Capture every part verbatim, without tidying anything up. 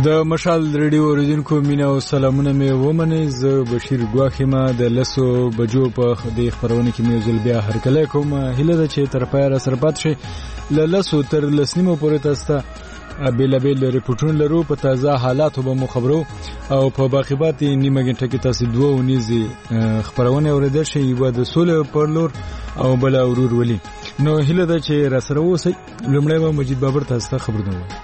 د مشال ریډیو اوریدونکو مینا او سلامونه مې ومنئ. زه بشیر ګواخ یم. د لسو بجو په دې خبرونه کې مې ځل بیا هرکلی کوم. هیله ده چې تر پایه را سره پاتې شئ. له لسو تر لس نیمو پورې تاسو ته بېلابېل رپورټونه لرو. په تازه حالاتو به مو خبرو او په باقي پاتې نیمه ګنټه کې تاسو دوه ونیزې خبرونه اورېدلی شئ، یوه د سولې پر لور او بله ورور ولي. نو هیله ده چې را سره واوسئ. لومړی به مجید بابر تاسو ته خبرونه ووایم.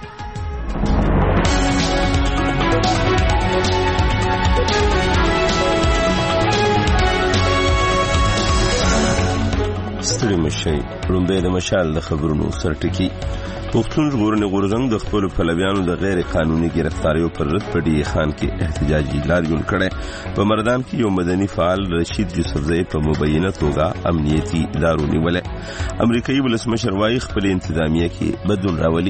ستړي مشئ. لومړی د مشال د خبرونو سرټکي. پښتون ژغورنې غورځنګ د خپلو پلویانو د غیر قانوني ګرفتاریو پر ضد په ډي خان کې احتجاجي لاریون کړی. په مردان کې یو مدني فعال رشید یوسفزئی په مبینه توګه امنیتي ادارو نیولی. امریکایي ولسمشر وایي خپل انتظامیه کې بدلون راولي.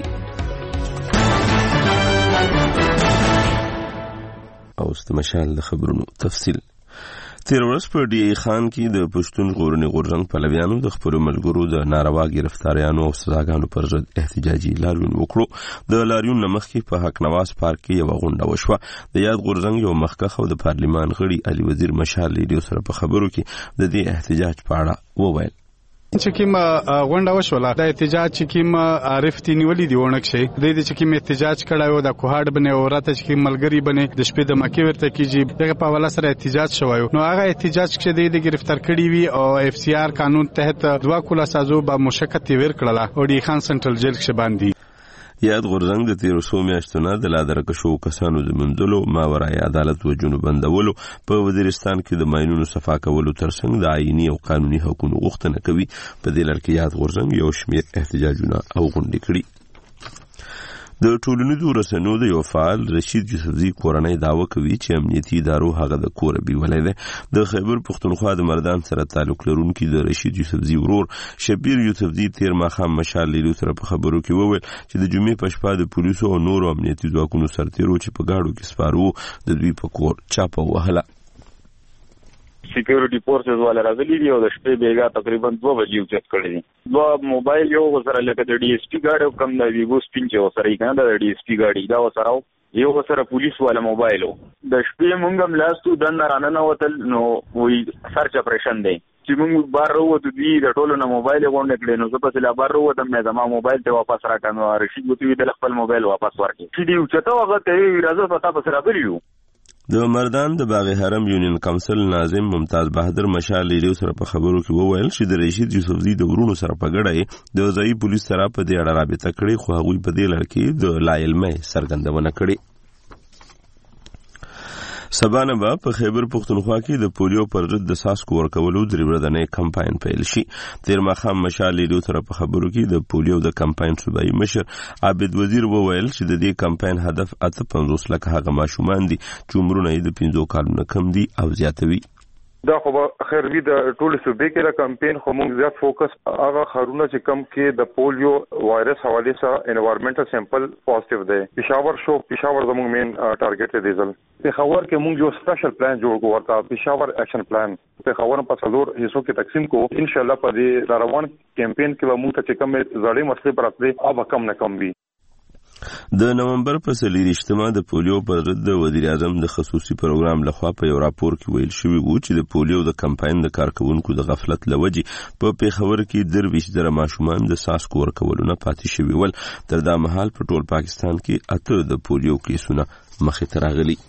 اوس د مشال د خبرونو تفصیل. تیر ورځ په ډي خان کې د پښتون ژغورنې غورځنګ پلویانو د خپلو ملګرو د ناروا ګرفتاریانو او سزاګانو پر ضد احتجاجي لاریون وکړو. د لاریون نه مخکې په حق نواز پارک کې یوه غونډه وشوه. د یاد غورځنګ یو مخکښ او د پارلمان غړي علي وزیر مشال ریډیو سره په خبرو کې د دې احتجاج په اړه وویل. چې کوم غونډه وشوله د احتجاج چې کوم عارف تی نیولې دی ونک شي د دې چې کوم احتجاج کړه او د کوهاډ بنه او راته چې کوم ملګری بنه د شپې د مکه ورته کیږي دغه په ولا سره احتجاج شوی. نو هغه احتجاج چې د گرفتار کړي وي او اف سی آر قانون تحت دوا کولا سازو به مشکت ور کړله او ډي خان سنټرل جیل کې باندې. یاد غورځنګ د تیرو څو میاشتو نه د لادرکه شو کسانو د موندلو، ماورای عدالت وجونو بندولو، په وزیرستان کې د ماینونو صفا کولو ترڅنګ د آئینی او قانوني حقوقو غوښتنه کوي. په دې لړ کې یاد غورځنګ یو شمېر احتجاجونه او غونډې کړي. د ټولنیزو رسنیو د یو فعال رشید یوسفزئی کورنۍ دعوه کوي چې امنیتي ادارو هغه د کوره بیولی دی. د خیبر پښتونخوا د مردان سره تعلق لرونکي د رشید یوسفزئی ورور شبیر یوسفزئی تیر ماښام مشال ریډیو سره په خبرو کې وویل چې د جمعې په شپه د پولیسو او نورو امنیتي ځواکونو سرتیرو چې په ګاډو کې سپاره وو د دوی په کور چاپه وهله. سکیورټي فورسز والا راغلي دي او د شپې بیګا تقریبا دوه بجې اوچت کړی دي. دوه موبایل یو سره لکه د ډي اس پي ګاډي کم د ویګو سپین چې وسره یې کنه د ډي اس پي ګاډي دا وسره یو سره پولیس والا موبایل د شپې مونږ هم لاستو دن رانه وتل. نو وی سرچ اپریشن دی چې مونږ بار وروته دي د ټولو نه موبایل غونډه کړې. نو زه په لا بار وروته مې زما موبایل ته واپس راکړم. رشید وتی د خپل موبایل واپس ورکړ چې دی اوچته هغه ته راځه پتا په سره بریو. د مردان د باغ حرم یونین کونسل ناظم ممتاز بهادر مشال ریډیو سره په خبرو کې وویل چې د رشید یوسفزئی د ورونو سره په ګډه د ځایي پولیس سره په دې اړه رابطه کړې، خو هغوی په دې لړ کې د لا علمۍ څرګندونه کړې. سبا نه به په خیبر پښتونخوا کې د پولیو پر ضد د څاڅکو ورکولو درې ورځنی کمپاین پیل شي. تیر ماښام مشال ریډیو سره په خبرو کې د پولیو د کمپاین صوبایي مشر عابد وزیر وویل چې د دې کمپاین هدف اته پنځوس لکه هغه ماشومان دي چې عمرونه یې د پنځو کالو نه کم دي او زیاتوي. دا خو خیر وی د ټولو صوبې کې د کمپاین خو موږ زیات فوکس هغه خارونه چې کم کې د پولیو وایرس حواله سره انوایرنمنټل سیمپل پوزټیو دی. پېښور شو پېښور زموږ مین ټارګټ دی. ځل پېښور کې موږ یو سپیشل پلان جوړ کړو ورته پېښور اکشن پلان. پېښور په څلور حصو کې تقسیم کو. ان شاء الله په دې روان کمپاین کې به موږ ته چې کم زړې مسلې پراتلې او کم نه کم وي. د نومبر په څلېرویشتمه د پولیو پر ضد د وزیر اعظم د خصوصي پروګرام لخوا په یو راپور کې ویل شوي وو چې د پولیو د کمپاین د کارکونکو د غفلت له وجې په پېښور کې درویشت زره ماشومان د څاڅکو ورکولو نه پاتې شوي ول. تر دا مهال په ټول پاکستان کې اته د پولیو کیسونه مخې ته راغلي.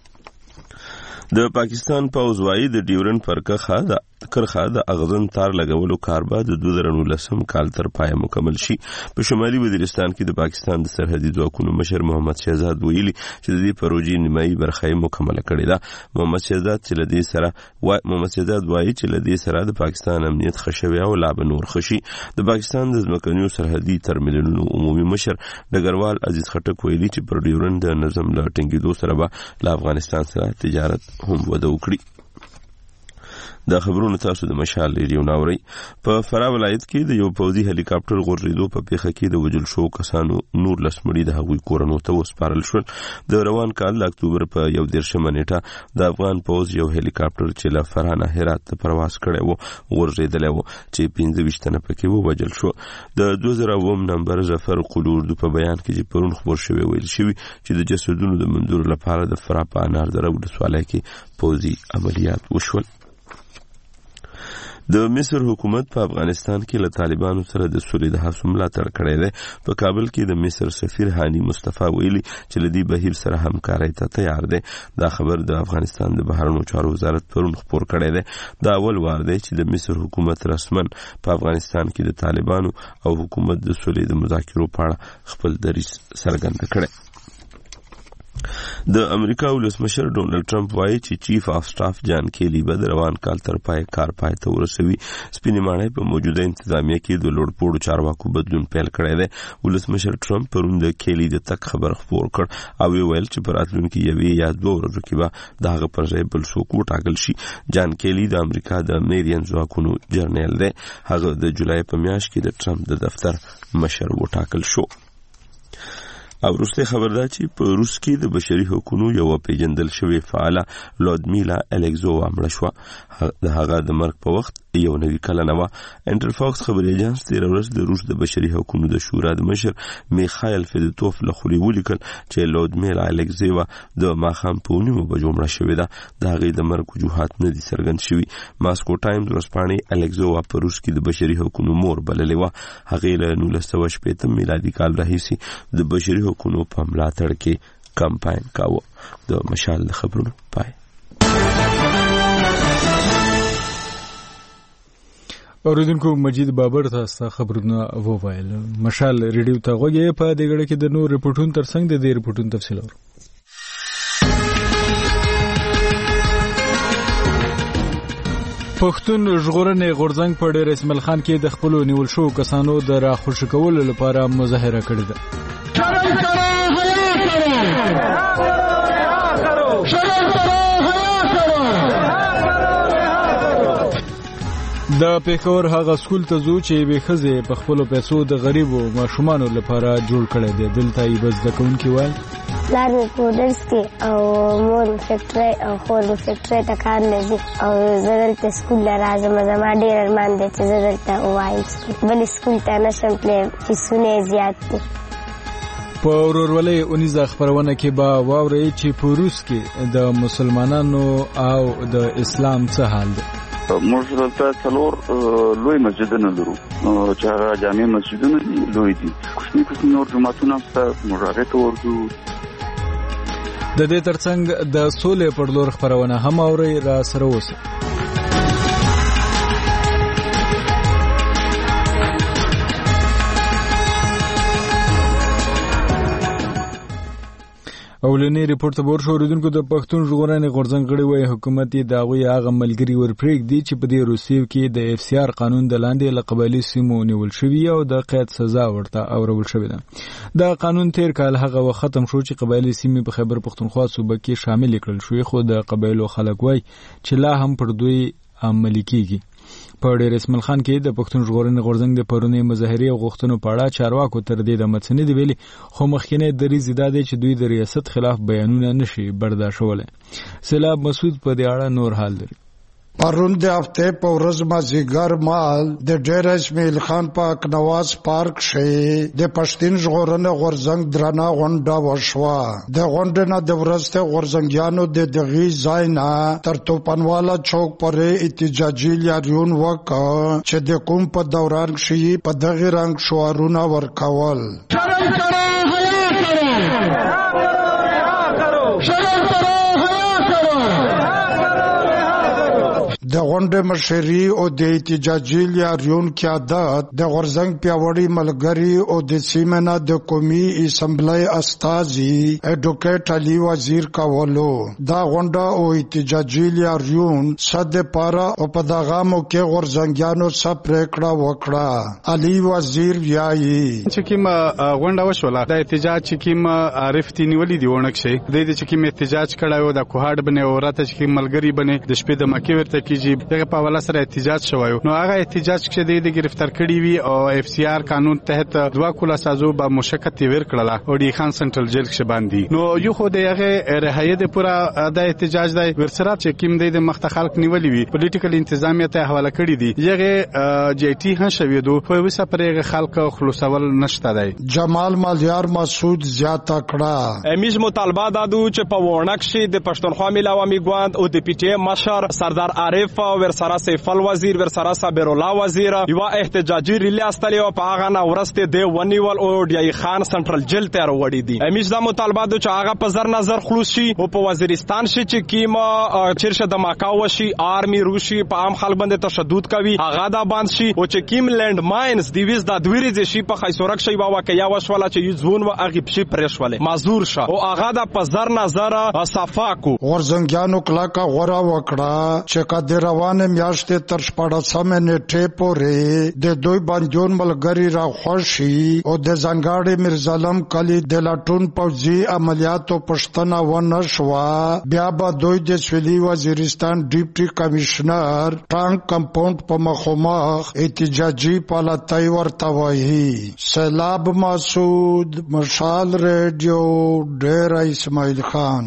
د پاکستان پوځ وايي د ډیورن پر کرخه د کرخه د اغزن تار لګولو کار به د دوه زره نولسم کال تر پایه مکمل شي. په شمالي وزیرستان کې د پاکستان د سرحدي ځواکونو مشر محمد شهزاد ویلي چې د دې پروژې نیمایي برخه یې مکمله کړې ده. محمد شهزاد چې له دې سره وای محمد شهزاد وایي چې له دې سره د پاکستان امنیت ښه شوی او لا به نور ښه شي. د پاکستان د ځمکنیو سرحدي ترمینلونو عمومي مشر ډګروال عزیز خټک ویلي چې پر ډیورن د نظم له ټینګېدو سره به له افغانستان سره تجارت هم وده وکړي. د خبرونو تاسو د مشال ریډیو ناوري. په فراه ولایت کې د یو پوځي هلی کاپټر غورځېدو په پیښه کې د وژل شو کسانو نور لس مړي د هغوی کورونو ته وسپارل شول. د روان کال د اکتوبر په یو دېرشمه نیټه د افغان پوځ یو هلی کاپټر چې له فراه نه هرات ته پرواز کړی و غورځېدلی و چې پنځه ویشت تنه پکې ووژل شو. د دوه زره اووم نمبر ظفر قلي اردو په بیان کې چې پرون خبر شوی ویل شوی چې د جسدونو د منظور لپاره د فراه په انار دره ولسوالۍ کې پوځي عملیات وشول. د مصر حکومت په افغانستان کې له طالبانو سره د سولې د هڅو ملاتړ کړی دی. په کابل کې د مصر سفیر هاني مصطفی ویلي چې له دې بهیر سره همکارۍ ته تیار دی. دا خبر د افغانستان د بهرنیو چارو وزارت پرون خپور کړی دی. دا اول وار دی چې د مصر حکومت رسمن په افغانستان کې د طالبانو او حکومت د سولې د مذاکرو په اړه خپل دریځ څرګند کړی. د امریکا ولسمشر ډونالد ټرمپ وایي چې چیف اف سټاف جان کیلی به د روان کال تر پای کار پای ته ورسوي. سپینې ماڼۍ په موجوده انتظامیه کې د لوړپوړو چارواکو بدلون پیل کړی دی. ولسمشر ټرمپ پرون د کیلی د تک خبر خپور کړ او ویل چې په راتلونکي یوې یا دوه ورځو کې به د هغه پر ځای بل څوک وټاکل شي. جان کیلی د امریکا د میرین ځواکونو جرنیل دی. هغه د جولای په میاشت کې د ټرمپ د دفتر مشر وټاکل شو. او وروسته خبر ده چې په روس کې د بشري حقوقو یو پیژندل شوی فعاله لودمیلا الکزووا مړه شوه. د هغه د مرګ په وخت یو نوي کلنه وه. انټرفاکس خبري ایجنس تېره ورځ د روس د بشري حقوقو د شورا د مشر میخایل فدوتوف له خولې ولیکل چې لودمیلا الکزووا د ماښام په نیمو بجو مړه شوې ده. د هغې د مرګ وجوهات نه دي څرګند شوي. ماسکو ټایمز ورځپاڼې الکزووا په روس کې د بشري حقوقو مور بللې وه. هغې له نولس سوه شپېته میلادي کال راهیسې د بشري حقوقو په ملاتړ کې کمپاین کاوه. د مشال د خبرونو پای. اوریدونکو مجید بابر تاسو خبرونه وویل. مشال ریډیو ته غوږی په دې غړي کې د نور ریپورتونو ترڅنګ د دې ریپورتونو تفصیل اورو. پښتون ژغورنې غورځنګ په ډېر اسماعیل خان کې د خپل نیول شو کسانو د راخوشي کولو لپاره مظاهره کړې ده. شرم کرو حیا کرو شرم کرو د پیښور هغه سکول ته ځو چې به خزه په خپل پیسو د غریبو ماشومانو لپاره جوړ کړی دی. دلته یې بس د کون کې وای پلار مې پودرز کې او مور فیکټری او خور فیکټری ته کار لږي او زه دلته سکول راځم. زما ډېر ارمان دی چې زه دلته وایم بل سکول ته نشم تللی فیسونه زیات دي. په ورورولۍ اونیزه خبرونه کې به واورئ چې په روس کې د مسلمانانو او د اسلام څه حال دی. موږ دلته څلور لوی مسجدونه لرو چې هغه جامع مسجدونه دي لوی دي. کوچني کوچني نور جوماتونه شته موږ هغې ته ورځو. د دې ترڅنګ د سولې پر لور خبرونه هم اورئ. را سره اوسئ. اولنی ریپورت ته ورشو. اوریدونکو د پښتون ژغورنې غورځنګ غړي وایي حکومت یې د هغوی هغه ملګري ورپرېږدي چې په دې روسیې کې د اف سی آر قانون د لاندې له قبایلي سیمو نیول شوي او د قید سزا ورته اورول شوې ده. دا قانون تیر کال هغه وخت ختم شو چې قبایلي سیمې په خیبر پښتونخوا صوبه کې شامل کړل شوې، خو د قبایلو خلک وایي چې لا هم پر دوی عملي کیږي. په ډېر اسماعیل خان کې د پښتون ژغورنې غورځنګ د پرونی مظاهرې او غوښتنو په اړه چارواکو تر دې د متسنې دی ویلي، خو مخکینه دریځ دا دی چې دوی د ریاست خلاف بیانونه نشي برداشتولی. سیلاب مسعود په دې اړه نور حال لري. پرون د هفته په ورځ مازیګر مال د ډېر اسماعیل خان پاک نواز پارک شي د پښتون ژغورنې غورځنګ درنه غونډه وشوه. د غونډې نه د ورسته غورځنګیانو د دغې ځای نه تر توپنواله چوک پورې احتجاجي لاریون وکړ چې د کوم په دوران کې په دغه رنګ شعارونه ورکول. شرم کرو حیا کرو شرم کرو د غونډې مشري او د احتجاجي لاریون کې عادت د غورځنګ پیاوړي ملګري او د سیمه د قومي اسمبلی استازي اډوکیټ علي وزیر کولو. دا غونډه او احتجاجي لاریون صد پارا او په دغه موقع غورځنګیانو سره پریکړه وکړه. علي وزیر وایي چې کوم غونډه وشوله د احتجاج چې کوم عارف تینولې دی ونک شي د دې چې کوم احتجاج کړه او د کوهاډ بنه او راته چې ملګری بنه د شپې د مکه ورته کې کیږي دغه په حواله سره احتجاج شوی نو هغه احتجاج کې د گرفتار کړي وي او اف سی آر قانون تحت دوا کولا سازو با مشکت ور کړله او ډی خان سنټرل جیل کې باندې نو یو خو دغه رهایی د پورا د احتجاج د ورسره چې کیم د مخته خلک نیولې وي پولیټیکل انتظامیه ته حواله کړي دي یغه جی ټی هم شوی دو خو وسه پرېغه خلک خلاصول نشته دی جمال مالیار مسعود زیاته کړه امیز مطالبه دادو چې په وړنک شي د پښتونخوا ملي عوامي ګوند او د پی ټی ایم مشر سردار عارف ورسره سیفل وزیر ورسره صابر الله وزیر یو احتجاجي ریلی استلی او په هغه نه ورسته دی ونیول او ډی خان سنټرل جیل ته وروړي دي امیز دا مطالبه دو چې هغه په زر نظر خلوص شي او په وزیرستان شي چې کیما چیرشه د ماکاو شي آرمی روشي په عام خلک باندې تشدد کوي هغه دا باندې شي او چې کیم لند ماینز دی ویز د دویری شي په خیسورک شي واکیا وشوله چې یزون و اغه پشي پرېشوله مازور شه او هغه د په زر نظر صفاکو ورزنګانو کلاکا غورا وکړه چې کده روانه میاشتې تر شپږم نیټه پورې د دوی باندې ملګری را خوشي او د زنګاړي مرزالم کلی د لاټون پوځي عملیاتو پښتنه ونه شوا بیا به دوی د سویلي وزیرستان ډیپټي کمشنر ټانک کمپاوند په مخامخ احتجاجي پالاتای ورته وایي سیلاب مسعود مشال ریډیو ډیر اسماعیل خان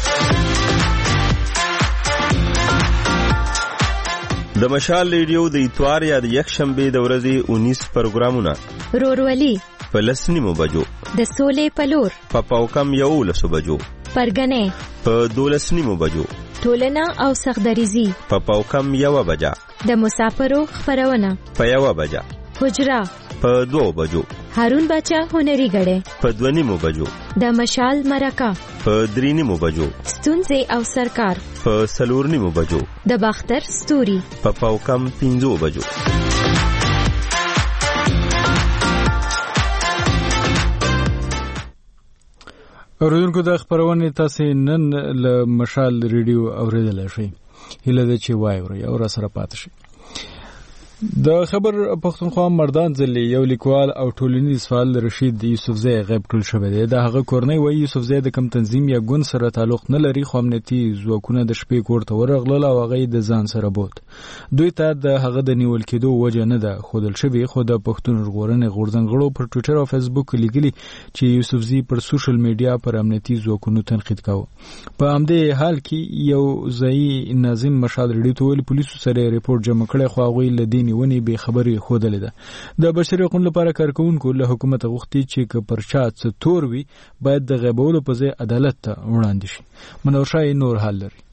د مشال ریډیو د اتوار یا د یک شنبه د ورځې انیس پروګرامونه رورولي په لسنیمو بجو د سولې پلور په پاوکم یو لسو بجو پرګنې په دولسنیمو بجو ټولنه او سخدریزي په پاوکم یو بجا د مسافرو خبرونه په یو بجا حجرا په دو بجو هارون بچا هنري غړې په دونیمو بجو د مشال مرکه په درینیمو بجو ستونزې او سرکار په سلورنیمو بجو د باختر ستوري په پاوکم پینځو بجو اوریدونکو د خبرونه تاسو نن له مشال ریډیو اوریدل شئ هله د چي وای وري او را سره پات شي د خبر پښتونخوا مردان ځلې یو لیکوال او ټولنیز فعال رشید یوسفزی غیب کړل شوی دی د هغه کورنۍ وایي یوسفزی د کم تنظیم یا ګوند سره تعلق نه لري خو امنیتي ځواکونه د شپې کور ته ورغلل او هغه د ځان سره بوت دوی ته د هغه د نیول کېدو وجه نه ده خودل شوی خو د پښتون ژغورنې غورځنګړو پر ټوئیټر او فیسبوک لیکلي چې یوسفزی پر سوشل میډیا پر امنیتي ځواکونو تنقید کاوه په همدې حال کې یو ځای ناظم مشال ریډیو ته ویل پولیسو سره ریپورت جمع کړي خو هغه لدین ونی به خبري خودلې ده د بشري حقوقو لپاره کارکونکو له حکومت غوښتي چې که پرچات څه تور وي باید د غیبولو په ځای عدالت ته وړاندې شي منورشای نور حل لري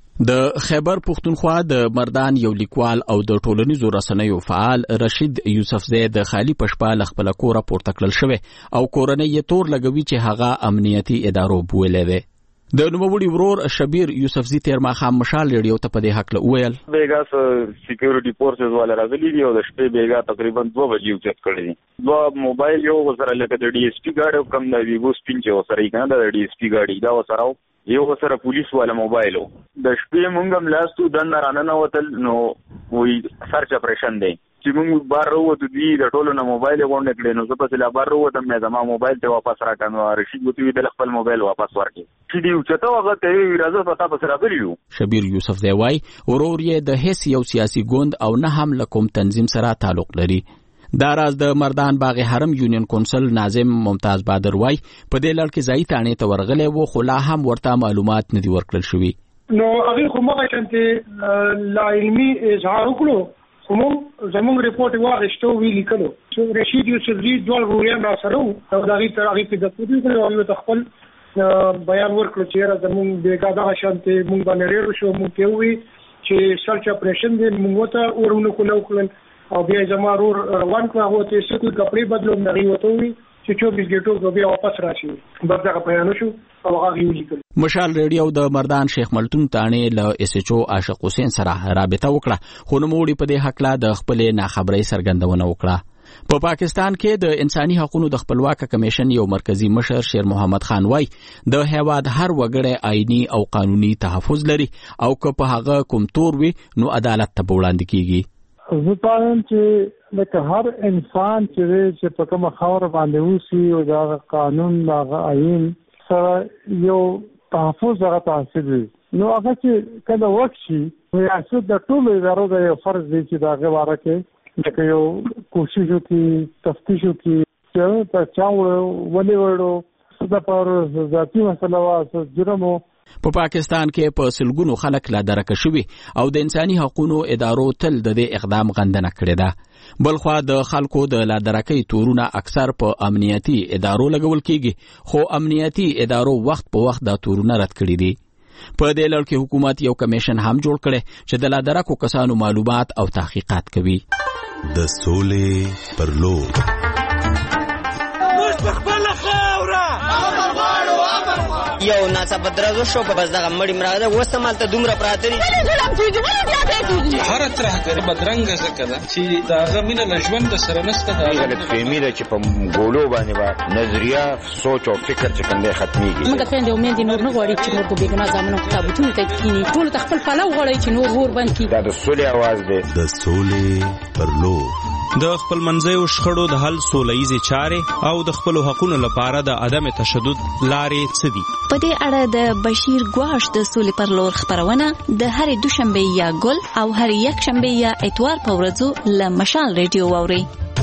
د خیبر پښتونخوا د مردان یو لیکوال او د ټولنیزو رسنیو فعال رشید یوسفزی د خالی پشپا لخپل کور پورته کړل شوی او کورنۍ یې تور لګوي چې هغه امنیتي ادارو بویلې ده د نوموړي ورور شبیر یوسفزی تیرما خام مشال ریډیو ته په دې حق له ویل بیګا سکیورټي فورسز والا راغلي دي او د شپې بیګا تقریبا دوه بجې اوچت کړی دي دوه موبایل یو وسره لکه د ډي اس پی ګاډي کم د ویګو سپین چې وسره یې کنه د ډي اس پی ګاډي دا وسره یو وسره پولیس والا موبایل د شپې مونږ هم لاستو د نارانه وتل نو وی سرچ اپریشن دی چې موږ بار وروته دی د ټولو نه موبایل غونډه کړې نو زه په سلا بار وروته مې زما موبایل ته واپس راکړم رشید وتی د خپل موبایل واپس ورکړي چې دی چې تا هغه ته راځه پتا په سره غلیو شبیر یوسفزی وای ورور یې د هیڅ یو سیاسي ګوند او نه هم لکم تنظیم سره تعلق لري دا راز د مردان باغ حرم یونین کونسل ناظم ممتاز بادر وای په دې لړ کې ځای تانه ته ورغلې وو خو لا هم ورته معلومات نه دی ورکړل شوی نو هغه خو مګه چنته لا علمي اظهار وکړو کوم زموږ ریپورت واغښتو وی لیکلو چې رشید یوسفزی دوه وريان را سره او دا غي تر هغه په دغه کړو او یو خپل بیان ورکړ چې زموږ بیګا دا شانته موږ باندې ریرو شو موږ ته وی چې سرچ اپریشن دې موږ ته ورونو کولو کول او بیا زمارور روان کړو او ته څه کپړې بدلو نه وی وي چې چوبیس غټو بیا واپس راشي برځه بیان شو او هغه یو لیکل مشال ریډیو د مردان شیخ ملتون تانه له اس ایچ او عاشق حسین سره رابطه وکړه خو نو موړي په دې حق لا د خپل ناخبري سرګندونه وکړه په پاکستان کې د انساني حقوقو د خپلواک کمیشن یو مرکزی مشر شیر محمد خان وای د هیواد هر وګړی آئینی او قانوني تحفظ لري او که په هغه کوم تور وي نو عدالت ته وړاندې کیږي زه پایم چې لکه هر انسان چې چې په کومه خاور باندې وسی او دا قانون دا آئین سره یو تحفظ هغه تحصیل نو هغه چې کله وخت شي ریاست د ټولو ادارو د یو فرض دی چې دا غواره کې لکه یو کوشش وکړي تفتیش وکړي چې په چاوړ ولې وړو د پاره ذاتي مسله واسه جرمو په پاکستان کې په سلګونو خلک لا درک شوي او د انساني حقوقو ادارو تل د دې اقدام غندنه کړې ده. بلخوا د خلکو د لا درکۍ تورونه اکثر په امنیتي ادارو لګول کیږي خو امنیتي ادارو وخت په وخت دا تورونه رد کړي دي. په دې لړ کې حکومت یو کمیشن هم جوړ کړي چې د لا درکو کسانو معلومات او تحقیقات کوي. د سولې پر لور یو ناڅاپه درزو شو په بس دغه مړی مراغه وسته مالته دومره پراته دي هر طرح کې بدرنګ زکه ده چې داغه مینه نشوند سره نسته دا غلط فهمي ده چې په ګولو باندې با نظریه سوچ او فکر چې کوم دی ختميږي. موږ ته د امید نور نه غواړي چې نور د بیګنا زمونږ کتابونه ته کینی ټول تخپل پلو غواړي چې نور ور باندې دا د سولې आवाज دی. د سولې پر لور د خپل منځیو شخړو د حل سولهییزې چارې او د خپلو حقوقو لپاره د عدم تشدد لارې څه دي؟ په دې اړه د بشیر ګواش د سولې پر لور خبرونه د هرې دوشنبه یا ګل او هرې یکشنبه یا اتوار په ورځو له مشال ریډیو واورئ.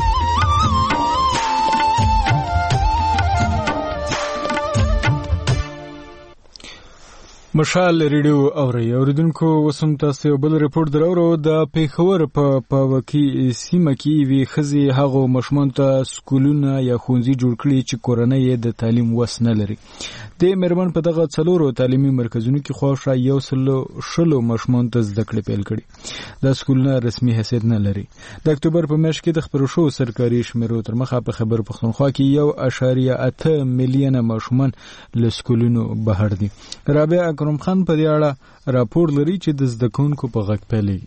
مشال ریډیو اوري اوریدونکو وسم تاسو یو بل ریپورت درورو د پیښور په پاوکی سیمه کې وی خزي هغه مشمون ته سکولونه یا خونځي جوړ کړي چې کورنۍ د تعلیم وس نه لري. د مرمن په دغه څلورو تعلیمي مرکزونو کې خوښه یو سلو شلو مشمون ته زده کړې پیل کړي. د سکولونه رسمي حیثیت نه لري. د اکتوبر په میاشت کې د خبرو شو سرکاري شمیرو تر مخه په خبر پښتونخوا کې یو اشاریه اته میلیونه مشمون له سکولونو بهر دي. رابعه کرم خان په دې اړه راپور لري چې د زده کوونکو په غږ پیلېږي.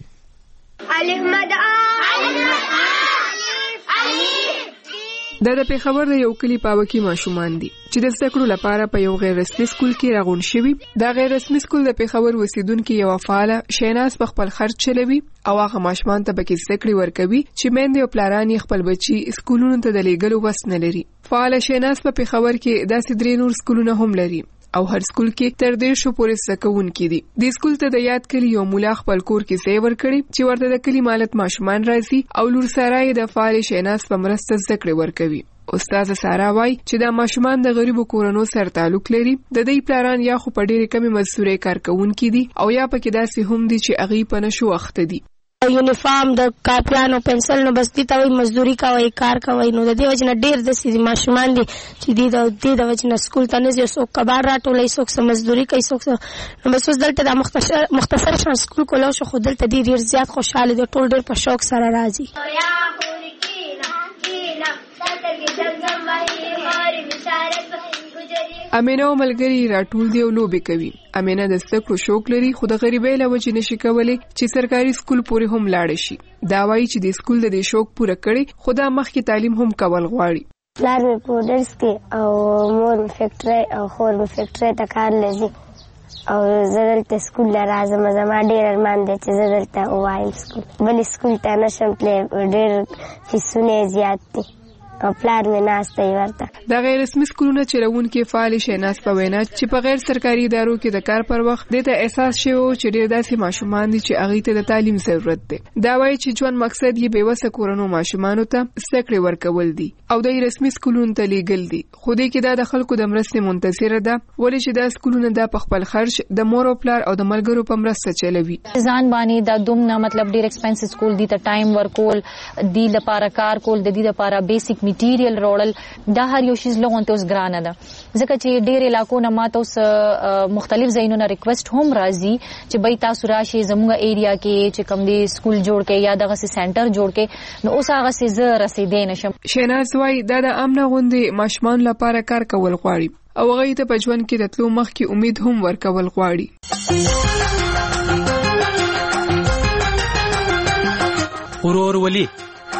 دا د پیښور د یو کلی پاوکی ماشومان دي چې د زده کړو لپاره په یو غیر رسمي سکول کې راغون شوي. دا غیر رسمي سکول د پیښور اوسیدونکو یو فعاله شیناز په خپل خرچ چلوي او هغه ماشومان ته پکې زده کړې ورکوي چې میندې او پلاران یې خپل بچي سکولونو ته د لیږلو وس نه لري. فعاله شیناز په پیښور کې داسې درې نور سکولونه هم لري او هر سکول کې تر دې شو پورې سکون کې دي. د سکول ته د یاد کلی یو مولا خپل کور کې ځای ورکړي چې ورته د کلی مالت ماشومان راځي او لور سارای د فعال شیناز په مرسته زده کړې ورکوي. استاد سارا وای چې دا ماشومان د غریبو کورونو سره تعلق لري. د دې پلاران یا خو په ډېرې کمې مزدوري کارکونکي دي او یا پکې داسې هم دي چې اغي په نشو وخت دي. یونیفارم د کاپیان او پنسل نو بس دي ته وي مزدوري کوي کار کوي. نو د دې وجه نه ډېر د سي ماشومان دي چې دي د دې د وجه نه سکول ته نه ځي. څوک کبار راټولې څوک سم مزدوري کوي څوک نو بس اوس دلته د مختصر مختصر شان سکول کولو شو خو دلته دي ډېر زیات خوشاله دي ټول ډېر په شوق سره راځي. امینه او ملګری راټول دی او لوبې کوي. امینه د زده کړو شوق لري خو د غریبۍ له وجې نشي کولی چې سرکاري سکول پورې هم لاړ شي. دا وایي چې د سکول د دې شوق پوره کړي خو دا مخکې تعلیم هم کول غواړي. پلار مې پودرز کې او مور مې فیکټرۍ او خور مې فیکټرۍ ته کار لځي او زه دلته سکول ته راځم. زما ډېر ارمان دی چې زه دلته ووایم سکول. بلې سکول ته نشم تللی ډېر فیسونه یې زیات دي او پلار مې ناسته یې ورته. د غیر رسمي سکولونه چلوونکي فعال شیناز په وینا چې په غیر سرکاري ادارو کې د کار پر وخت دې ته احساس شوی چې ډېر داسې ماشومان دي چې هغوی ته د تعلیم ضرورت دی. دا وایي چې ژوند مقصد یې بېوسه کورنو ماشومانو ته زده کړې ورکول دي او د رسمي سکولونو ته لیږل دي. خو دې کې دا د خلکو د مرستې منتظره ده ولې چې دا سکولونه دا په خپل خرچ د مور او پلار او د ملګرو په مرسته چلوي. ځان باندې دا دومره مطلب ډېر ایکسپنسیو سکول دي ته ټایم ورکول دی لپاره کار کول د دې لپاره بیسیک میټیریل روړل دا هر یو شی لغون ته اوس ګرانه ده ځکه چې ډېر علاقو نه ماته اوس مختلف ځایونو نه ریکوست هم راځي چې بای تاسو راشي زموږ ایریا کې چې کوم دی سکول جوړ کې یا دغه سنټر جوړ کې نو اوس هغه څه زه رسیدې نشم. شیناز وای دا د امنه غوندې ماشومان لپاره کار کول غواړي او هغه ته په ژوند کې د تلو مخکې امید هم ورکول غواړي. ورورولي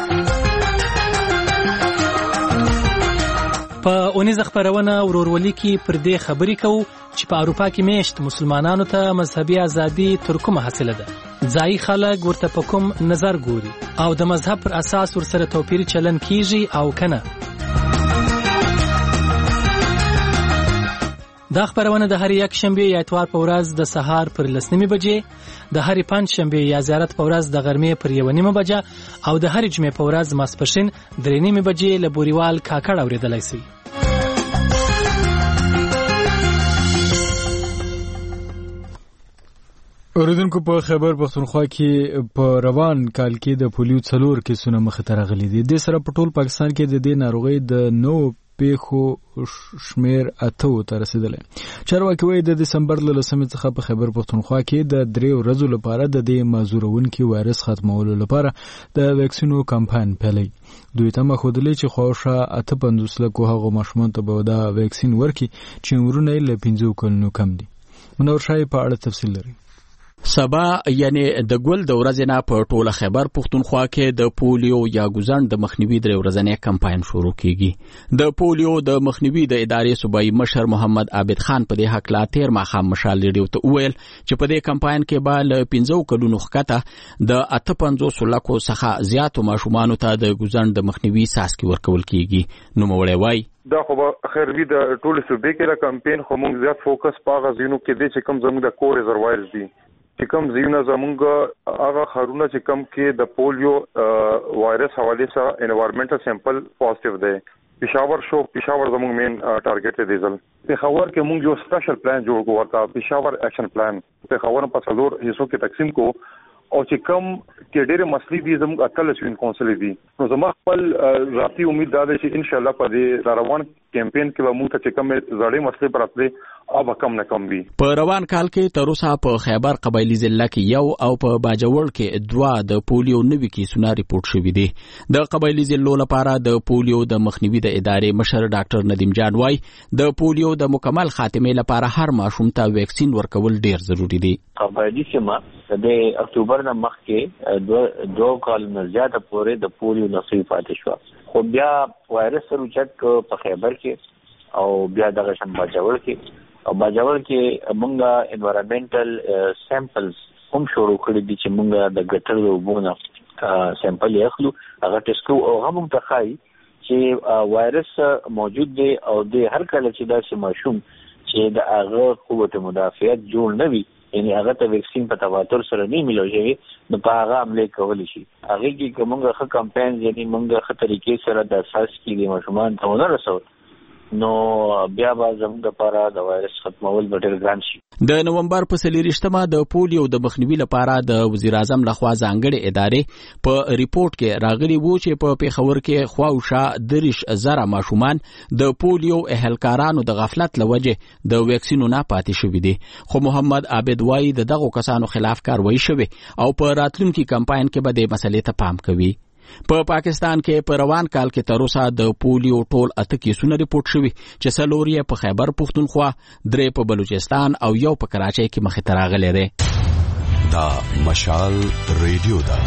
په اونیزه خبرونه ورورولي کې پر دې خبرې کوو چې په اروپا کې میشت مسلمانانو ته مذهبي ازادي تر کومه حاصله ده. ځایي خلک ورته په کوم نظر ګوري او د مذهب پر اساس ورسره توپیر چلن کیږي او کنه. دا خبرونه د هر یک شنبه یا اتوار په ورځ د سهار پر لسنیمه بجې، د هر پنځ شنبه یا زیارت په ورځ د غرمې پر یو نیمه بجه او د هر جمعې په ورځ ماسپښین درې نیمه بجې له بوریوال کاکړ اوریدلای شي. اوریدونکو په خیبر پختونخوا کې په روان کال کې د پولیو څلور کیسونه مخ ته راغلي دي. د سره په ټول پاکستان کې د دې ناروغي د نو پیښو شمیر اته ته رسیدلی. چارواکي وایي د دسمبر له لسمې څخه په خیبر پختونخوا کې د درې ورځو لپاره د دې معذورونکي وایرس ختمولو لپاره د ویکسینو کمپاین پیلوي. دوی ته مخودلی چې خواوشا اته پنځوس لکو هغو ماشومان ته به دا ویکسین ورکړي چې عمرونه یې له پنځو کلونو کم دي. منور شاه په اړه تفصیل لري. سبا یعنی د ګل د ورځې نه په ټوله خیبر پختونخوا کې د پولیو یا ګوزند د مخنیوي درې ورځنی کمپاین شروع کیږي. د پولیو د مخنیوي د ادارې صوبایي مشر محمد عابد خان په دې حق لا تیر ماښام مشال ریډیو ته وویل چې په دې کمپاین کې به له پنځو کلونو ښکته د اته پنځوس لکو څخه زیاتو ماشومانو ته د ګوزند د مخنیوي څاڅکي ورکول کیږي. نوموړی وایي دا خو خیر وی د ټول صوبې کې د کمپاین خو موږ زیات فوکس پاغه زینو کې دي چې کوم زموږ د کور ریزروایرز دي چې کوم زینو زموږ هغه خارونه چې کوم کې د پولیو وایرس حواله سره انوایرنمنټل سیمپل پوزټیو دی. پېښور شو پېښور زموږ مین ټارګټ دی ځل پېښور کې موږ یو سپیشل پلان جوړ کړو ورته پېښور اکشن پلان پېښور په څلور حصو کې تقسیم کو او چې کوم کې ډېر مسلې دي زموږ اکل شوین کونسل دي. نو زما خپل ذاتي امید ده چې ان شاء الله په دې روان کمپاین کې به موږ ته چې کوم زړې مسلې پراتلې او کم نه کم وي. په روان کال کې تر اوسه په خیبر قبایلی ضلع کې یو او په باجوړ کې دوه د پولیو نوي کیسونه ریپورت شوي دي. د قبایلی ضلعو لپاره د پولیو د مخنیوي د ادارې مشر ډاکټر ندیم جان وای د پولیو د مکمل خاتمې لپاره هر ماشوم ته ویکسین ورکول ډیر ضروری دي. قبایلی سیمه د اکتوبر نه مخکې دوه کال نه زیاته پورې د پولیو نصیب پاتې شو، خو بیا وایرس سره چک په خیبر کې او بیا دغه شان باجوړ کې او باجوړ کې مونږه انوایرنمنټل سیمپلز هم شروع کړی دي چې مونږه د ګټر د وبونه سیمپل یې اخلو هغه ټیسټ کوو او هم متخای چې وایرس موجود دی او د هر کله چې دا چې ماشوم چې د هغه قوت مدافعت جوړ نه وي یعنی هغه ته ویکسین په تواتر سره نه ملوي نو په هغه عملې کول شي. هغه کې کومه ښه کمپاین یعنی مونږه ښه طریقې سره د اساس کې د ماشومان ته ونه رسول نو بیا به زموږ لپاره د وایرس ختمول ډېر ګران شي. د نومبر په څلېرویشتمه د پولیو د مخنیوي لپاره د وزیر اعظم لخوا ځانګړې ادارې په ریپورت کې راغلي وو چې په پېښور کې خواوشا دریش زره ماشومان د پولیو اهلکارانو د غفلت لوجه د ویکسینو نه پاتې شوي دي. خو محمد عابد وایي د دغو کسانو خلاف کاروایی شوې او په راتلونکي کمپاین کې به د مسلې ته پام کوي. په پاکستان کې په روان کال کې تر اوسه د پولیو ټول اته کیسونه ریپورت شوي چې څلور یې په خیبر پختونخوا، درې په بلوچستان او یو په کراچۍ کې مخې ته راغلی دی. دا مشال ریډیو ده.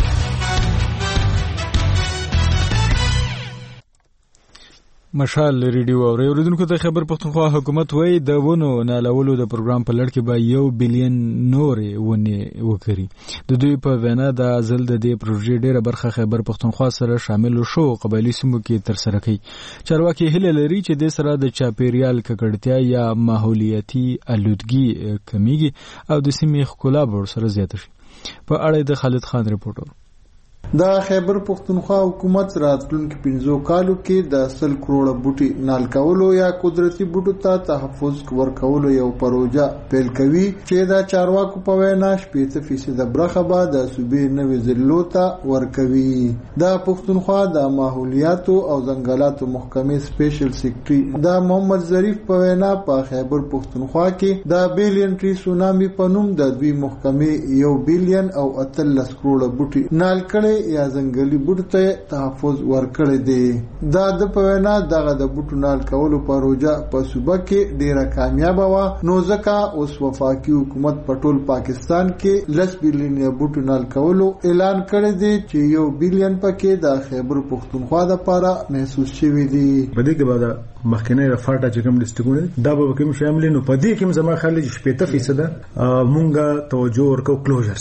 مشال ریډیو او اوریدونکو ته خبر پختونخوا حکومت وایي د ونو نالولو د پروګرام په لړ کې به یو بلین نورې ونې وکړي. د دوی په وینا د ځل د دې پروژې ډیره برخه خیبر پختونخوا سره شامل شو قبایلی سیمو کې تر سره کوي. چارواکي هیله لري چې د سره د چاپیریال ککړتیا یا ماحولیاتي آلودګي کمیږي او د سیمې ښکلا به سره زیاته شي. په اړه د خالد خان ریپورټر. د خیبر پختونخوا حکومت راتلونکي پنځو کالو کې د سل کروڑه بوټي نال کولو یا قدرتي بوټو ته تحفظ ورکولو یو پروژه پیل کوي چې د چارواکو په وینا شپږ فیصد برخه به د صوبې نوې ضلعو ته ورکوي. د پختونخوا د ماحولیاتو او ځنګلاتو محکمې سپیشل سیکرټري د محمد ظریف په وینا په خیبر پختونخوا کې د بیلین ټری سونامي په نوم د دوی محکمې یو بیلین او اتلس کروڑه بوټي نال کړي یا ځنګلي بوټو ته تحفظ ورکړی دی. دا د په وینا دغه د بوټو نال کولو پروژه په صوبه کې ډیره کامیابه وه، نو ځکه اوس وفاقي حکومت په ټول پاکستان کې لس بیلین بوټو نال کولو اعلان کړی دی چې یو بیلین پکې د خیبر پختونخوا لپاره محسوس شوی دی. په دې کې به د مخکنی رفاټه چې کوم ډسټرکټونه دا به کوم شامل نو په دې کې زما خالي شپږ فیصد مونږه توجه ورکو کلوزرز ته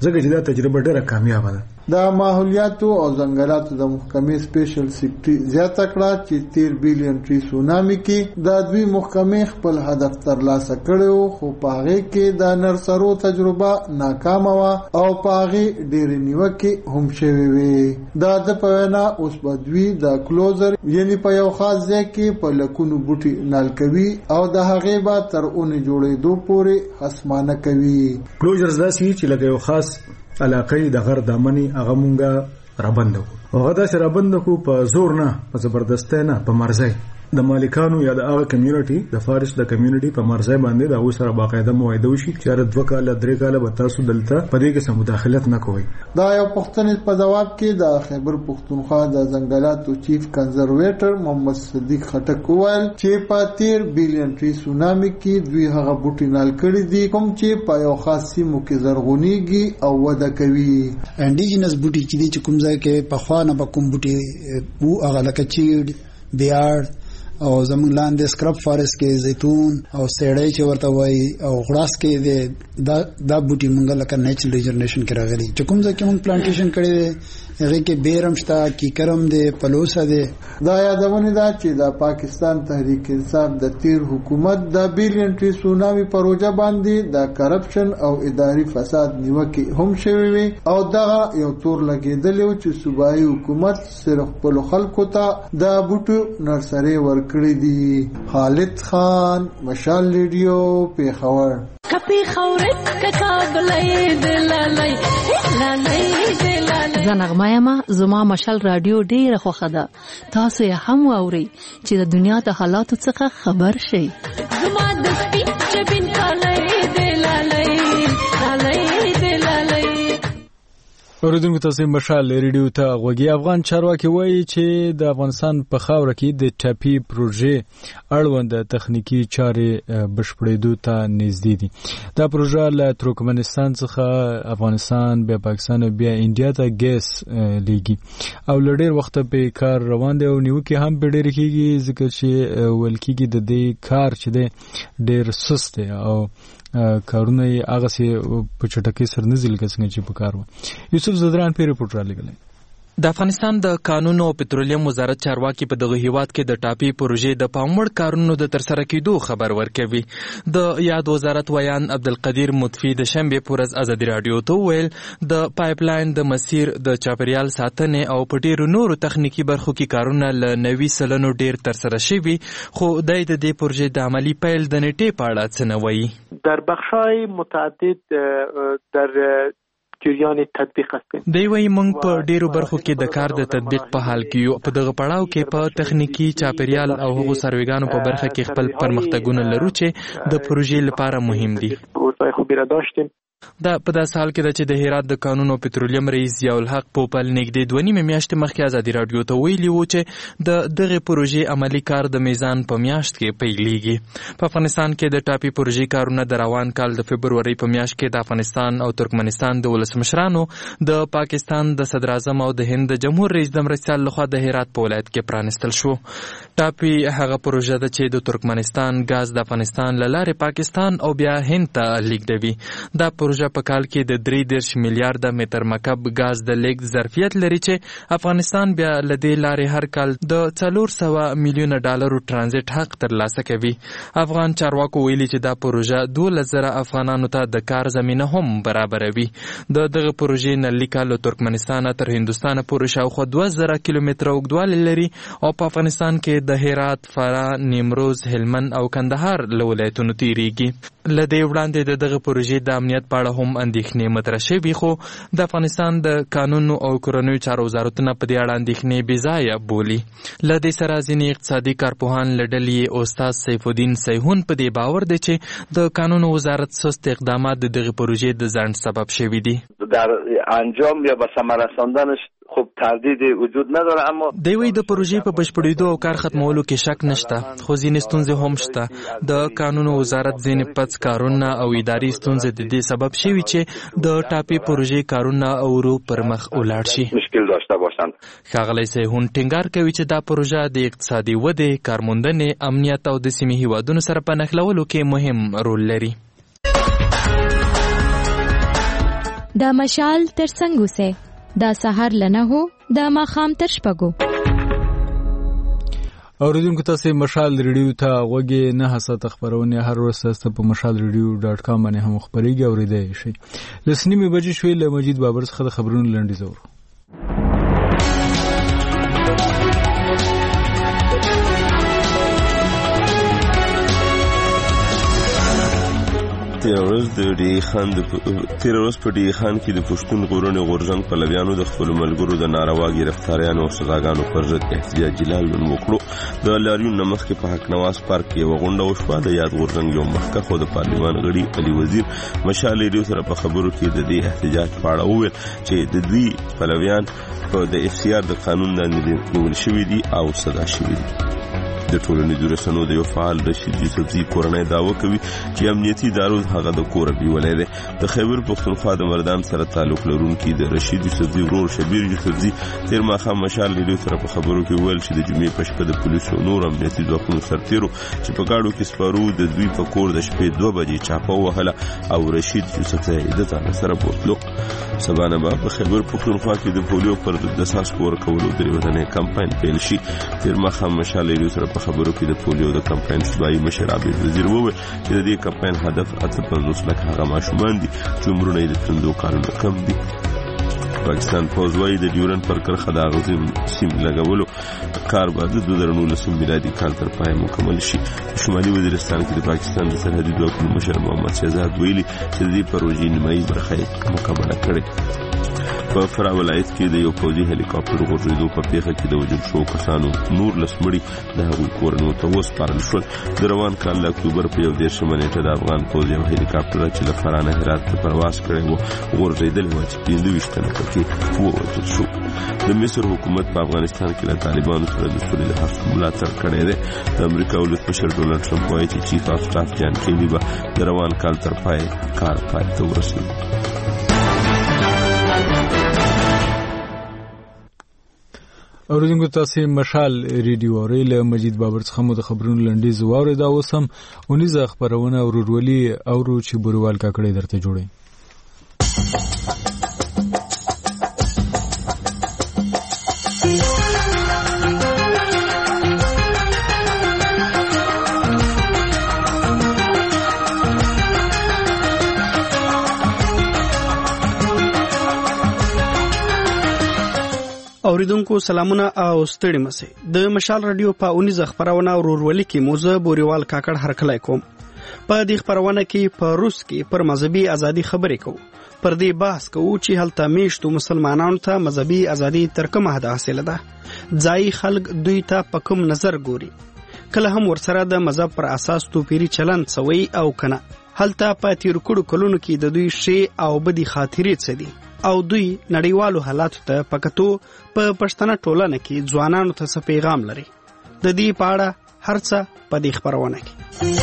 ځکه چې دا تجربه ډېره کامیابه ده. د ماحولیاتو او ځنګلاتو د محکمې سپیشل سیکرټري زیاته کړه چې تیر بیلیون ټری سونامي کې د دوی محکمې خپل هدف ترلاسه کړو، خو په هغه کې د نرسرو تجربه ناکامه وه او په هغه ډېرې نیوکې هم شوې وې. دا د په وینا اوس به دوی د کلوزر یعنی په یو خاص ځای کې په لکونو بوټي نال کوي او د هغې به تر اونې جوړېدو پورې هسمانه کوي. کلوزرز داسې چې لکه یو خاص علاقې د غر دامنې هغه مونږه رابنده کړو او هغه داسې رابنده کړو په زور نه، په زبردستی نه، په مرزۍ د مالکانو یا د هغه کمیونټي د فارست د کمیونټي په مرزۍ باندې د هغوی سره باقاعده معاهده وشي چې هر دوه کاله درې کاله به تاسو دلته په دې کې څه مداخلت نه کوئ. دا یو پوښتنې په ځواب کې د خیبر پښتونخوا د ځنګلاتو چیف کنزرویټر محمد صدیق خټک وویل چې په تیر بیلیون ټری سونامي کې دوی هغه بوټي نال کړي دي کوم چې په یو خاص سیمو کې زرغونیږي او وده کوي. انډیجنس بوټي چې دي چې کوم ځای کې پخوا نه به کوم بوټي وو هغه لکه چیډ، بیاړ او زمونږ لاندې سکرب فارست کې زیتون او سیړۍ چې ورته وایي او غړاس کې دا دا بوټي مونږ لکه نیچرل ریجنریشن کې راغلي. چې کوم ځای کې مونږ پلانټیشن کړی دی هغې کې بیرم شته، کیکرم دی، پلوسه دی. دا یادونه ده چې د پاکستان تحریک انصاف د تیر حکومت د بیلیون ټری سونامي پروژه باندې د کرپشن او اداري فساد نیوکې هم شوې وي او دغه یو تور لګېدلی و چې صوبایي حکومت صرف خپلو خلکو ته د بوټو نرسرۍ ورکړي دي. خالد خان، مشال ریډیو، پیښور. کپی خورت ککابلې دلالای لالای دلالای زنغمه ما زما مشال رادیو ډیره خوښه ده. تاسو یې هم واورئ چې د دنیا د حالاتو څخه خبر شئ. زما د سپین جبین کالای دلالای لالای دلالای. اوریدونکو تاسو مشال ریډیو ته غوږی. افغان چارواکي وایي چې د افغانستان په خاوره کې د ټاپي پروژې اړوند تخنیکی چارې بشپړېدو ته نږدې دي. دا پروژه له ترکمنستان څخه افغانستان، بیا پاکستان او بیا انډیا ته ګیس لیږي او له ډېر وخته په کار روان دی او نیوکې هم په ډېرې کېږي ځکه چې ویل کېږي د دې کار چې دی ډېر سست دی او کارونه یې هغسې په چټکۍ سره نه ځي لکه څنګه چې په کار وه. یوسف زدران په ریپورټ رالیږلی. د افغانستان د کانونو او پټرولیم وزارت چارواکي په دغه هیواد کې د ټاپي پروژې د پاموړ کارونو د ترسره کېدو خبر ورکوي. د یاد وزارت ویان عبدالقدیر مطفی د شنبې په ورځ ازادي راډیو ته وویل د پایپ لاین د مسیر د چاپیریال ساتنې او په ډېرو نورو تخنیکي برخو کې کارونه له نوي سلنو ډېر ترسره شوي، خو دی د دې پروژې د عملي پیل د نیټې په اړه څه نه وایي. در بخش‌های متعدد در جریان تطبیق هستیم. دی وایي موږ په ډیرو برخو کې د کار د تطبیق په حال کې یو. په دغه پړاو کې په تخنیکی، چاپیریال او هغو سرویګانو په برخه کې خپل پرمختګونه لرو چې د پروژې لپاره مهم دي. اوضاع خوبی را داشتیم. دا په داسې حال کې ده چې د هرات د کانونو او پټرولیم رئیس ضیاءالحق پوپل نږدې دوه نیمې میاشتې مخکې ازادي راډیو ته ویلي وو چې د دغې پروژې عملي کار د میزان په میاشت کې پیلېږي. په افغانستان کې د ټاپي پروژې کارونه د روان کال د فبرورۍ په میاشت کې د افغانستان او ترکمنستان د ولسمشرانو، د پاکستان د صدراعظم او د هند د جمهور رئیس د مرستیال لخوا د هرات په ولایت کې پرانستل شو. ټاپي هغه پروژه ده چې د ترکمنستان ګاز د افغانستان له لارې پاکستان او بیا هند ته لیږدوي. دا پروژه په کال کې د درې دېرش میلیارډه متر مکعب ګاز د لیږد ظرفیت لري چې افغانستان بیا له دې لارې هر کال د څلور سوه میلیونه ډالرو ترانزیت حق ترلاسه کوي. افغان چارواکو ویلي چې دا پروژه دولس زره افغانانو ته د کار زمینه هم برابروي. د دغه پروژې نلیکه له ترکمنستانه تر هندوستانه پورې شاوخوا دوه زره کیلومتره اوږدوالی لري او په افغانستان کې د هرات، فراه، نیمروز، هلمند او کندهار له ولایتونو تیریږي. له دې وړاندې د دغه پروژې د امنیت په اړه هم اندېښنې مطرح شوي، خو د افغانستان د قانونو او کورنیو چارو وزارتونه په دې اړه اندېښنې بې ځایه بولي. له دې سره ځینې اقتصادي کارپوهان له ډلې استاد سیف الدین سیحون په دې باور دی چې د قانونو وزارت سست اقدامات د دغې پروژې د ځنډ سبب شوي دي. در انجام یا به ثمر رساندنش خب تردید وجود نداره، اما دی وی د پروژې په بشپړېدو او کار ختمولو کې شک نشته، خو ځینې ستونزې هم شته. د قانونو وزارت ځینې پڅ کارونه او اداري ستونزې د دې سبب شوي چې د ټاپي پروژې کارونه ورو پر مخ ولاړ شي. مشکل داشته باشند. ښاغلی سیحون ټینګار کوي چې دا پروژه د اقتصادي ودې، کارموندنې، امنیت او د سیمې هیوادونو سره په نښلولو کې مهم رول لري. د مشال تر څنګ اوسئ. د سهار له نهو د ماښام تر شپږو. اوریدونکو تاسو مشال ریډیو ته غوږی نه حساسه خبرونه هر ورځ تاسو په مشال ریډیو ډاټ کام باندې هم خبريږي اوریدئ شي. لسنیمه بجې شوې له مجید بابر څخه د خبرونو لنډیز اورو. تیر ورځ د ډي خان د تیر ورځ په ډي خان کې د پښتون غورنې غورځنګ پلویانو د خپل ملګرو د ناروا گرفتاریانو او سزاګانو پر ضد احتجاجي لالون وکړو. د لاریون نمخ کې په حق نواز پارک کې وغونډه وشوه. د یاد غورځنګ یو مخکښ د پارلمان غړي علي وزیر مشال ریډیو سره په خبرو کې د دې احتجاج په اړه وویل چې د دوی پلویان په د اف سی آر د قانون لاندې نیول شوي دي او سزا شوي دي. د ټولنیزو رسنیو د یو فعال رشید یوسفزي کورنۍ دعوه کوي چې امنیتي ادارو هغه د کور بیولای دي. د خیبر پښتونخوا د مردان سره تعلق لرونکي د رشید یوسفزي ورور شبیر یوسفزي تیر ماښام مشال ریډیو سره په خبرو کې ویل چې د جمعې په شپه د پولیسو نور امنیتي ځواکونو سرتیرو چې په گاډو کې سپارو د دوی په کور د شپې دوه بجې چاپه وهله او رشید یوسفزي د ځان سره بوتلو. سبانه به په خیبر پښتونخوا کې د پولیو پر د اساس کور کولو د وطني کمپاین پیل شي. تیر ماښام مشال ریډیو سره په خبرو کې د پولیو د کمپاین صوبایي مشر عبد وزیر وویل چې د دې کمپاین هدف اته پنځوس لک هغه ماشومان دي چې عمرونه یې د پنځو کالونو کم دي. پاکستان پوځ وايي د ډیورن پر کرښه د غزي سیم لګولو کار به د دوه زره نولس میلادي کال تر پای مکمل شي. شمالي وزیرستان کې د پاکستان د سرحدي ځواکونو مشر محمد شهزاد ویلي چې د دې پروژې نیمایي برخه یې مکمله کړې. په فرا ولایت کې د یو پوځي هلیکاپټر غورځېدو په پیښه کې د وژل شوو کسانو نور لس مړي د هغوی کورنیو ته وسپارل شول. د روان کال د اکتوبر په یو دېرشمه نیټه د افغان پوځ یو هلیکاپټر چې له فرا نه هرات ته پرواز کړی و غورځېدلی و چې پنځه ویشت تنه پکې ووژل شو. د مصر حکومت په افغانستان کې له طالبانو سره د سولې د هڅو ملاتړ کړی دی. د امریکا ولسمشر ډونالډ ټرمپ وایي چې چیف اف سټاف جان کیلي به د روان کال تر پای کار پای ته ورسوي. اوریدونکو تاسو مشال ریډیو اورئ. له مجید بابر څخه مو د خبرونو لنډیز واورید. دا اوس هم اونیزه خبرونه ورورولي اورو چې بوروال کاکړی درته جوړي. اوریدونکو سلامونه او ستړي مسئ. د مشال رادیو په اونیزه خبرونه ورورولي کې موزه بوریوال کاکړ هرکلی کوم. په دې خبرونه کې په روس کې پر مذهبي ازادي خبرې کوو. پر دې بحث کوو چې هلته میشتو مسلمانانو ته مذهبي ازادي تر کومه حده حاصله ده. ځایي خلک دوی ته په کوم نظر ګوري. کله هم ورسره د مذهب پر اساس توپیري چلند سوی او کنه. هلته په تیر کړو کلونو کې د دوی شی او بدی خاطرې څه دي او دوی نړیوالو حالاتو ته پکتو په پښتنه ټولنه کې ځوانانو ته څه پیغام لري. د دې په اړه هر څه په دې خبرونه کې.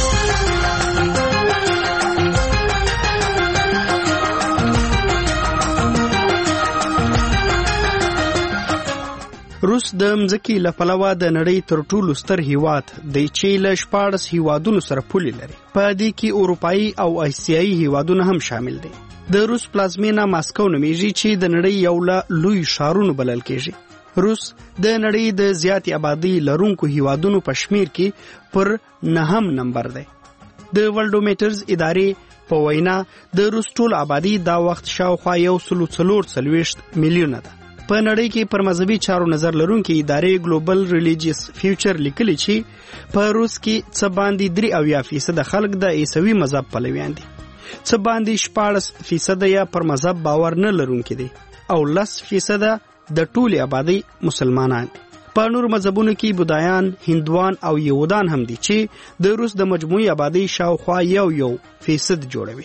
روس د مځکې له پلوه د نړۍ تر ټولو ستر هیواد دی چې له شپاړس هیوادونو سره پولې لري. په دې کې اروپایي او آسیایي هیوادونه هم شامل دي. د روس پلازمینه ماسکو نومیږي چې د نړۍ یو له لوی ښارونو بلل کېږي. روس د نړۍ د زیاتې آبادی لرونکو هیوادونو په شمیر کې پر نهم نمبر دی. د ورلډومیټرز ادارې په وینا د روس ټول آبادی دا وخت شاوخوا یو سلو څلور څلوېښت میلیونه ده. په نړۍ کې پر مذهبي چارو نظر لرونکي ادارې ګلوبل ریلیجیس فیوچر لیکلي چې په روس کې څه باندې درې اویا فیصد خلک د عیسوي مذهب پلویان دي. څه باندې شپاړس فیصد یا پر مذهب باور نه لرونکي دي او لس فیصد د ټولې آبادی مسلمانان دي. په نور مذهبونو کې بودایان، هندوان او یهودان هم دي چې د روس د مجموعي آبادی شاوخوا یو یو فیصد جوړوي.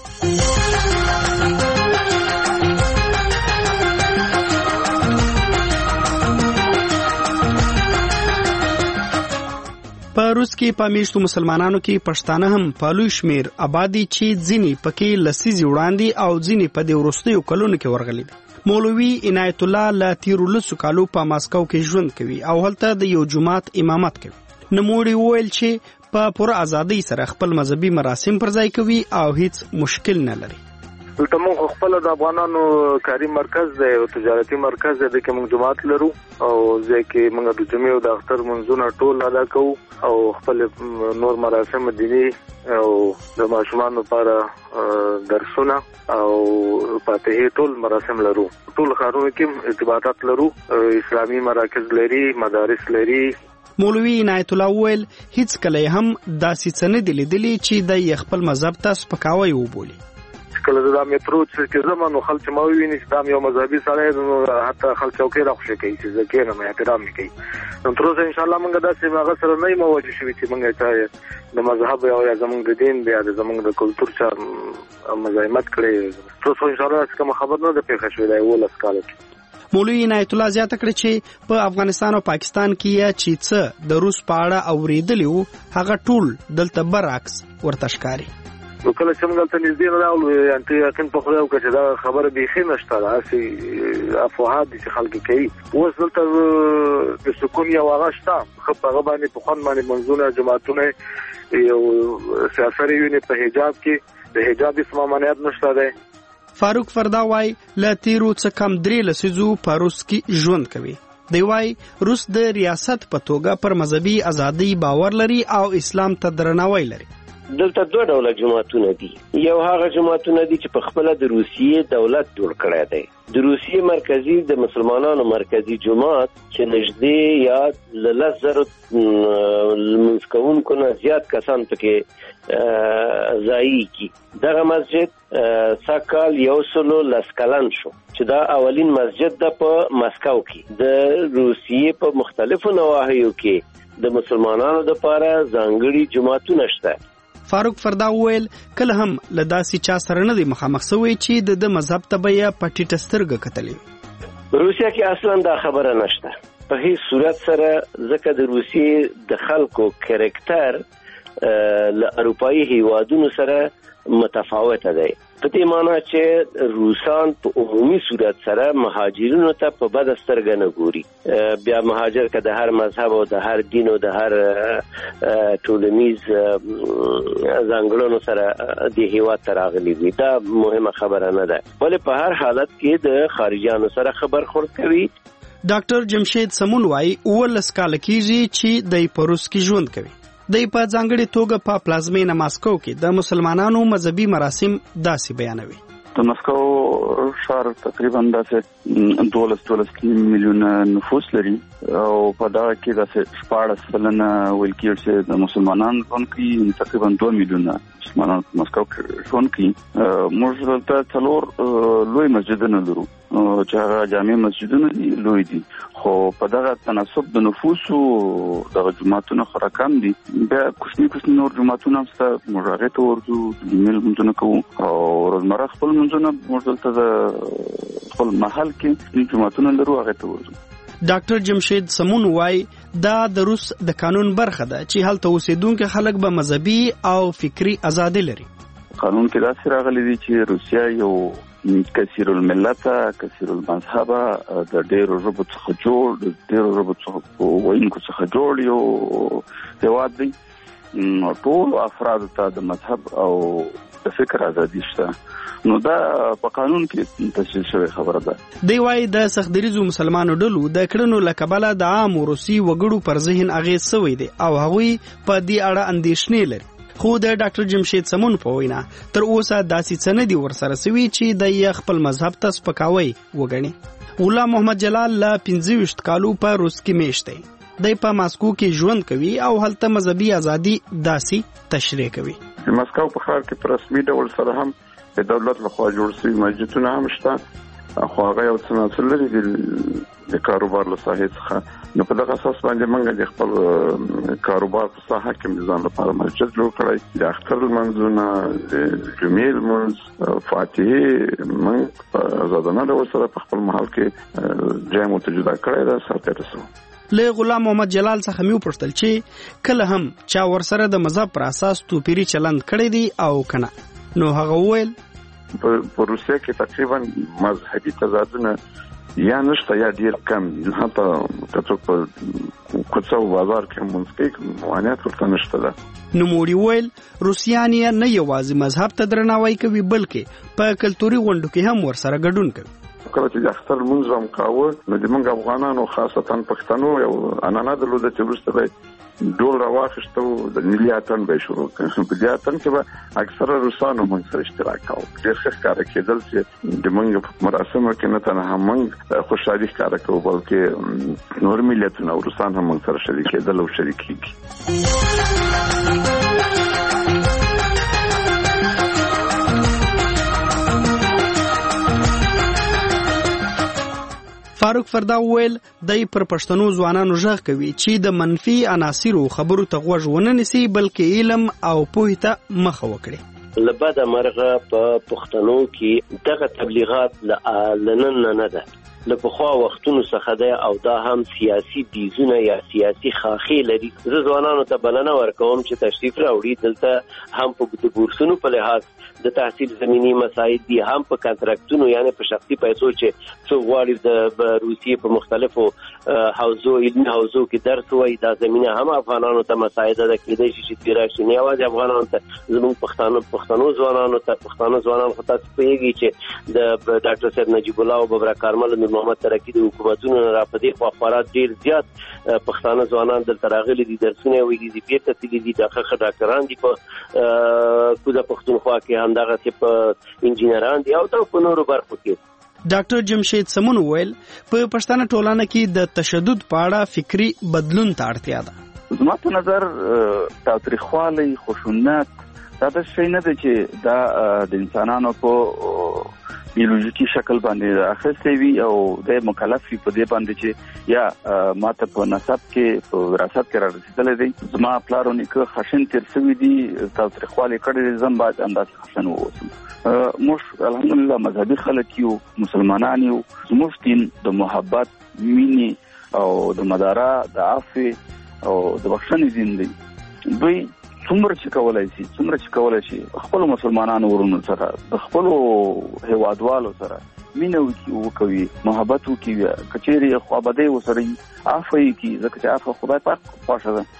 په روس کې په میشتو مسلمانانو کې پښتانه هم په لوی شمیر آبادی چې ځینې پکې لسیزې وړاندې او ځینې په دې وروستیو کلونو کې ورغلي دي. مولوي عنایت الله له تیرو لسو کالو په ماسکو کې ژوند کوي او هلته د یو جومات امامت کوي. نوموړي وویل چې په پوره ازادۍ سره خپل مذهبي مراسم پر ځای کوي او هیڅ مشکل نه لري. دلته موږ خپل د افغانانو کاري مرکز دی او تجارتي مرکز دی د کوم جماعت لرو او ځکه موږ د جمعې او د اختر منځونه ټول ادا کوو او خپل نور مراسم دینی او د ماشومان لپاره درسونه او فاتحه ټول مراسم لرو. ټول ښارونو کې ارتباطات لرو، اسلامي مراکز لري، مدارس لري. مولوي عنایت الله وویل هیڅ کله هم داسې څه نه دي لیدلي چې د خپل مذهب ته سپکاوی وبولي. کله دا میترو چې زمونږ خلک ما ویني چې دا یو مذهبي سره نو حتی خلک چوکۍ راخښه کوي چې ځکه نه مې احترام کوي. نو تر اوسه ان شاء الله موږ داسې هغه سره نه یو موجود شوی چې موږ ته د مذهب او یا زمونږ د دین بیا د زمونږ د کلچر سره مزاحمت کړي. تر اوسه ان شاء الله کوم خبر نه ده پیښه شوې ده ولس کال کې. مولوي عنایت الله زیاته کړې چې په افغانستان او پاکستان کې چې څه د روس په اړه اوریدلی وو هغه ټول دلته برعکس ورته ښکاري. نو کله چې موږ ته نږدې راغلو انته یقین په خو یو چې دا خبره بيخي نشته راځي افواهات چې خلک کوي. اوس دلته د سکون یو واغشتا خو په هغه باندې په خون باندې منځونه جماعتونه یو سیاسي ویني په حجاب کې د حجاب اسما مانعات نشته ده. فاروق فردا وای لا تیرو څه کم درې لسیزو په روس کې ژوند کوي. دی وای روس د ریاست په توګه پر مذهبي ازادي باور لري او اسلام ته درناوی لري. دلته دوه ډوله جماعتونه دي. یو هغه جماعتونه دي چې په خپل د روسیې دولت جوړ کړی دی. د روسیې مرکزی د مسلمانانو مرکزی جماعت چې نږدې یا لس زره لمونځ کوونکو نه زیات کسان پکې ځایي کی. دغه مسجد ساکال یو سلو لس کلن شو چې دا اولین مسجد ده په مسکو کې. د روسیې په مختلفو نواحیو کې د مسلمانانو لپاره ځانګړي جماعتونه شته. فاروق فردا وویل کله هم له داسې چا سره نه دی مخامخ شوی چې د د مذهب ته به یې په ټیټه سترګه کتلې. روسیا کې اصلا دا خبره نشته په هیڅ صورت سره، ځکه د روسیې د خلکو کریکټر له اروپایي هیوادونو سره متفاوته دی. په دې معنی چې روسان په عمومي صورت سره مهاجرینو ته په بد سترګه نه ګوري. بیا مهاجر که د هر مذهب او د هر دین او د هر ټولنیز ځانګړنو سره د هیواد ته راغلي وي، دا مهمه خبره نه ده، ولې په هر حالت کې د خارجیانو سره خبرخورد کوي. ډاکټر جمشید سمون وای اوولس کاله کېږي چې د پروس کې ژوند کوي. د په ځانګړي توګه په پلازمینه ماسکو کې د مسلمانانو مذهبي مراسم داسې بیانوي. د مسکو ښار تقریبا داسې دولس دولس میلیونه نفوس لري او په دغه کې داسې شپاړس سلنه ویل کېږي چې د مسلمانانو ژوند کوي، تقریبا دوه میلیونه مسلمانان په مسکو کې ژوند کوي. موږ دلته څلور لوی مسجدونه لرو چې هغه جامع مسجدونه دي، لوی دي، خو په دغه تناسب د نفوسو دغه جماعتونه خورا کم دي. بیا کوچني کوچني نور جماعتونه هم شته، موږ هغې ته ورځو، ایمیل لمونځونه کوو او روزمره خپل لمونځونه موږ دلته د خپل محل کې جماعتونه لرو، هغې ته ورځو. ډاکټر جمشید سمون وای دا د روس د قانون برخه ده چې هلته اوسیدونکو خلک به مذهبي او فکری ازادي لري. قانون کې داسې راغلي دي چې روسیا یو کثیر الملت، کثیر المذهب، د ډېرو ژبو څخه جوړ د ډېرو ژبو څخه ویونکو څخه جوړ یو هېواد دی. ټول افرادو ته د مذهب او د فکر ازادي شته، نو دا په قانون کې تشریح شوی خبره ده. دی وايي د سختدریزو مسلمانو ډلو د کړنو له کبله د عام روسي وګړو پر ذهن اغېز شوی دی او هغوی په دې اړه اندېښنې لري. خو د ډاکټر جمشید سمون په وینا تر اوسه داسې څه نه دي ورسره سوي چې د خپل مذهب ته سپکاوی وګڼي. غلام محمد جلال له پنځه ویشت کالو په روس کې میشت دی. دی په ماسکو کې ژوند کوي او هلته مذهبي ازادي داسې تشریح کوي. په ماسکو په ښار کې په رسمي ډول سره هم د دولت لخوا جوړ شوي مسجدونه هم شته، خو هغه یو څه مسؤل لري د کاروبار له ساحې څخه. نو په دغه اساس باندې موږ د خپل کاروبار په ساحه کې میزان لپاره مسجد جوړ کړی، د اختر لمونځونه، د جمعې لمونځ، فاتحې موږ په ازادانه ډول سره په خپل محل کې جای مو ته جدا کړی ده، سرته رسوو. له غلام محمد جلال څخه مې وپوښتل چې کله هم چا ورسره د مذهب پر اساس توپیري چلند کړی دی او کنه، نو هغه وویل په روسیه کې تقریبا مذهبي تضادونه یا نشته یا ډیر کم دي. حتی که څوک په کوڅه او بازار کې مونځ کوي موانعات ورته نشته ده. نوموړي وویل روسیان یې نه یوازې مذهب ته درناوی کوي بلکې په کلتوري غونډو کې هم ورسره ګډون کوي. کله چې د اختر لمونځ هم کاوه نو د موږ افغانانو خاصتا پښتنو یو عنعنه درلوده چې وروسته به ډول راواخیسته او د ملي اتڼ به یې شروع کړ. په دې اتڼ کې به اکثره روسانو موږ سره اشتراک کاوه. ډېر ښه ښکاره کېدل چې د موږ په مراسمو کې نه تنها موږ خوشحالي ښکاره کوو بلکې نور ملتونه او روسان هم موږ سره شریکېدل او شریکېږي. فاروق فردا وویل دای پر پښتنو ځوانانو ژغ کوي چې د منفي عناصرو خبرو ته غوږ ونه نیسي بلکې علم او پوهې ته مخه وکړي. لبدا مرغه په پښتنو کې دغه تبلیغات لنن نه ده له پخوا وختونو څخه ده او دا هم سیاسي بیزونه یا سیاسي خاخې لري. زه ځوانانو ته بلنه ورکوم چې تشریف راوړي. دلته هم په د بورسونو په لحاظ د تحصیل زمینی مساعد دي، هم په کانټراکټونو یعنی په شخصي پیسو چې څو غواړي د روسیې په مختلفو حوزو علمي حوزو کې درس وایي. دا زمینه هم افغانانو ته مساعده ده. کېدای شي چې راشي نه یوازې افغانانو ته زموږ پښتانه پښتنو ځوانانو ته پښتانه ځوانان خو تاسو پوهېږئ چې د ډاکټر صاحب نجیب الله او ببرا کارمل محمد ترکی د حکومتونو نه راپدې خو خبرات ډیر زیات پښتانه ځوانان دلته راغلي دي، درسونه ویلي دي، بیرته تللي دي. دغه ډاکټران دي په کوزه پښتونخوا کې، همدغسې په انجینران دي او په نورو برخو کې. ډاکټر جمشید سمون وویل په پښتنه ټولنه کې د تشدد په اړه فکری بدلون ته اړتیا ده. زما په نظر تاوتریخوالی، خشونت دا د شي نه دی چې دا د انسانانو په بیولوژیکي شکل باندې اخیستی وي او د مکلف وي په دې باندې چې یا ماته په نسب کې په وراثت کې رارسېدلی دی. زما پلار او نیکه خشن تېر شوي دي، تاوتریخوالی کړی دی، زه هم باید همداسې خشن واوسم. موږ الحمدلله مذهبي خلک یو، مسلمانان یو. زموږ دین د محبت، مینې او د مداره، د عفو او د بخښنې دین دی. دوی څومره چې کولای شي څومره چې کولای شي خپل مسلمانانو ورونو سره د خپل هیوادوالو سره مینه وکوي، محبت وکوي، کچېرې خوابدۍ ورسره عفو یې کړي ځکه چې عفو خدای پاک خوښه ده.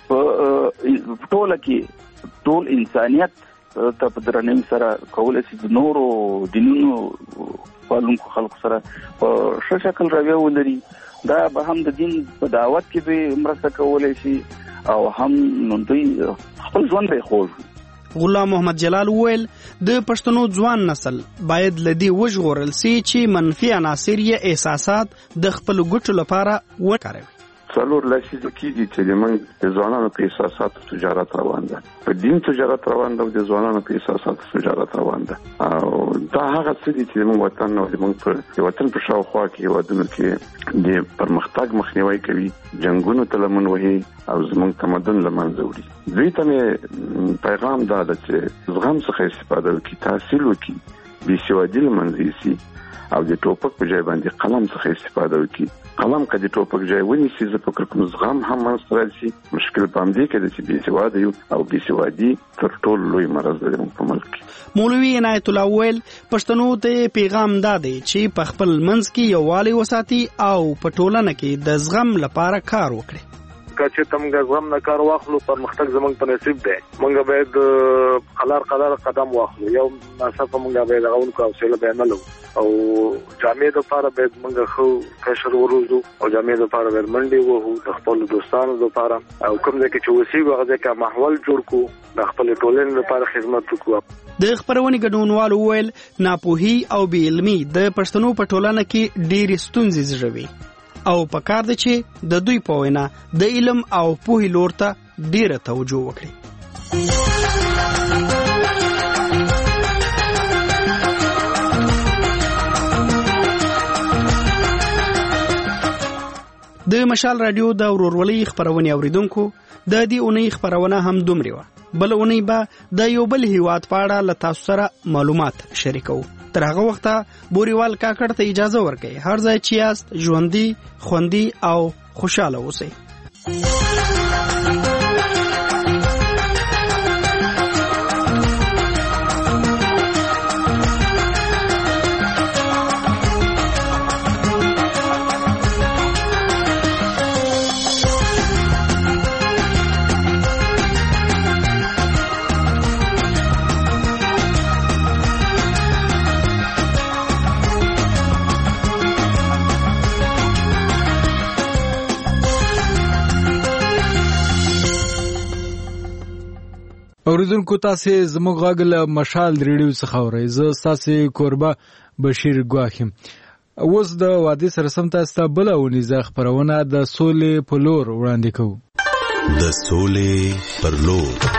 په ټوله کې ټول انسانیت ته په درناوي سره کولای شي د نورو دینونو پالونکو خلکو سره په ښه شکل رویه ولري. دا به هم د دین په دعوت کې به مرسته کولای شي او هم نو دوی خپل ژوند به خوږ. غلام محمد جلال وویل د پښتنو ځوان نسل باید لدی وژغورل سي چې منفي عناصر یې احساسات د خپل ګټو لپاره وکاروي. څلور لسیزه کېږي چې د موږ د ځوانانو په احساساتو تجارت روان ده، په دین تجارت روان ده او د ځوانانو په احساساتو تجارت روان ده. او دا هغه څه دي چې موږ وطن او موږ په وطن په شاوخوا کې هېوادونو کې د پرمختګ مخنیوي کوي، جنګونو ته لمن وهي او زموږ تمدن له منځه وړي. دوی ته مې پیغام دا ده چې زغم څخه استفاده وکړي، تحصیل وکړي، بېسوادي له منځه یوسي او د ټوپک په ځای باندې قلم څخه استفاده وکړي. قلم که د ټوپک ځای ونیسي زه فکر کوم زغم هم منځته راشي. مشکل په همدې کې ده چې بېسواده یو او بېسوادي تر ټولو لوی مرض دی په ملک کې. مولوي عنایت الله وویل پښتنو ته پیغام دا دی چې په خپل منځ کې یووالی وساتي او په ټولنه کې د زغم لپاره کار وکړي. چې تمګه زغم نه کار واخلو پرمختګ زمونږ په نصیب دی. مونږ باید قلار قلار قدم واخلو. یو ناڅاپه مونږ باید غوونکو حوصله به نه لرو او جامې دپاره باید مونږ ښه کشر وروزو او جامې دپاره باید منډې وهو د خپلو دوستانو دپاره او کوم ځای کې چې اوسېږو هغه ځای کې ماحول جوړ کړو، د خپلې ټولنې لپاره خدمت وکړو. د خپرونې ګډونوالو وویل ناپوهي او بې علمي د پښتنو په ټولنه کې ډېرې ستونزې زېږوي او پکار ده چې د دوی په وینا د علم او پوهې لور ته ډیره توجه وکړي. د مشال رادیو د ورورولۍ خبرونه اوریدونکو د دې اونۍ خبرونه هم دومره و. بل اونۍ به د یو بل هیواد په اړه له تاسو سره معلومات شریکو. تر هغه وخته بوريوال کاکړ ته اجازه ورکړئ. هر ځای چې یاست ژوندۍ، خوندي او خوشاله اوسئ. اوریدونکو تاسو زموږ غږ له مشال ریډیو څخه اورئ. زه ستاسو کوربه بشیر ګواخیم. اوس د وادي سره سم تاسو ته بل ونیزه خبرونه د سولې په لور وړاندې کوو. د سولې پر لور.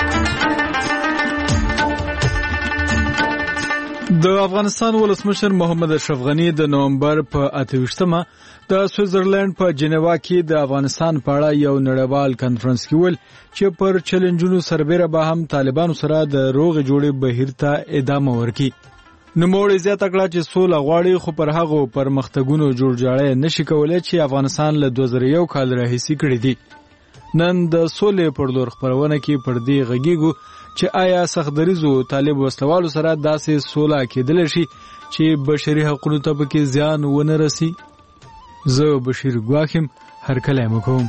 د افغانستان ولسمشر محمد اشرف غنی د نومبر په اته ویشتمه د سویټزرلند په جنیوا کې د افغانستان په اړه یو نړیوال کانفرنس کې ول چې پر چیلنجونو سربېره به هم طالبانو سره د روغې جوړې بهیر ته ادامه ورکړي. نوموړی زیاته کړه چې سوله غواړي خو پر هغو پرمختګونو جوړجاړی نشي کولی چې افغانستان له دوه زره یو کال راهیسې کړي دي. نن د سولې پر لور خپرونه کې پر دې غږیږو چې آیا سختدریزو طالب وسلوالو سره داسې سوله کېدلی شي چې بشري حقونو ته پکې زیان ونه رسي. زه بشیر ګواخیم، هرکلی مو کوم.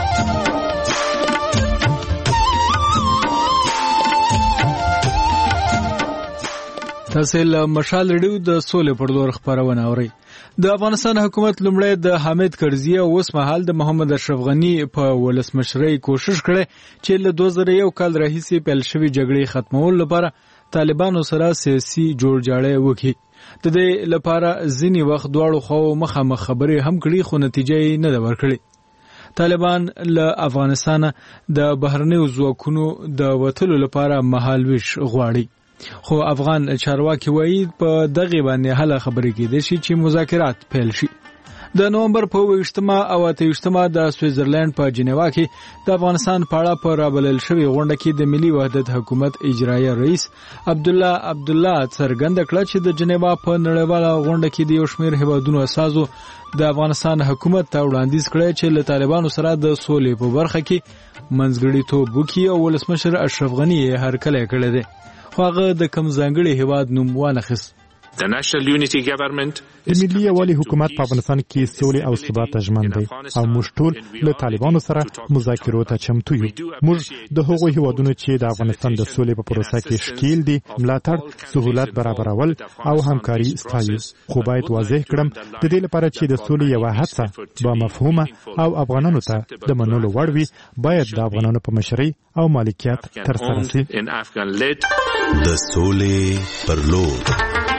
تاسو له مشال ریډیو د سولې پر لور خبرونه اورئ. د افغانستان حکومت لومړی د حامد کرزي او اوس مهال د محمد اشرف غنی په ولسمشرۍ کوشش کړي چې له دوه زره یو کال راهیسې پیل شوې جګړې ختمولو لپاره طالبانو سره سیاسي جوړجاړی وکړي. د دې لپاره ځینې وخت دواړو خواو مخامخ خبرې هم کړي خو نتیجه یې نه ده ورکړې. طالبان له افغانستانه د بهرنیو ځواکونو د وتلو لپاره مهالویش غواړي. خو افغان چارواکي وایي په دغه باندې هله خبرې کېدای شي چې مذاکرات پیل شي. د نومبر په ویشتمه او اته ویشتمه د سویټزرلند په جنیوا کې د افغانستان په اړه په رابلل شوې غونډه کې د ملي وحدت حکومت اجرایه رئیس عبدالله عبدالله څرګنده کړه چې د جنیوا په نړیواله غونډه کې د یو شمېر هیوادونو اساسو د افغانستان حکومت ته وړاندیز کړی چې له طالبانو سره د سولې په برخه کې منځګړیتوب وکړي او ولسمشر اشرف غني یې هرکلی کړی دی. خو هغه د کوم ځانګړي هیواد نوم وانخیست. د ملي یووالي حکومت په افغانستان کې سولې او ثبات ته ژمن دی او موږ ټول له طالبانو سره مذاکرو ته چمتو یو. موږ د هغو هیوادونو چې د افغانستان د سولې په پروسه کې ښکیل دي ملاتړ، سهولت برابرول او همکاري ستایو. خو باید واضح کړم د دې لپاره چې د سولې یوه هڅه با مفهومه او افغانانو ته د منلو وړ وي باید د افغانانو په مشرۍ او مالکیت ترسره شي. د سولې پر لور.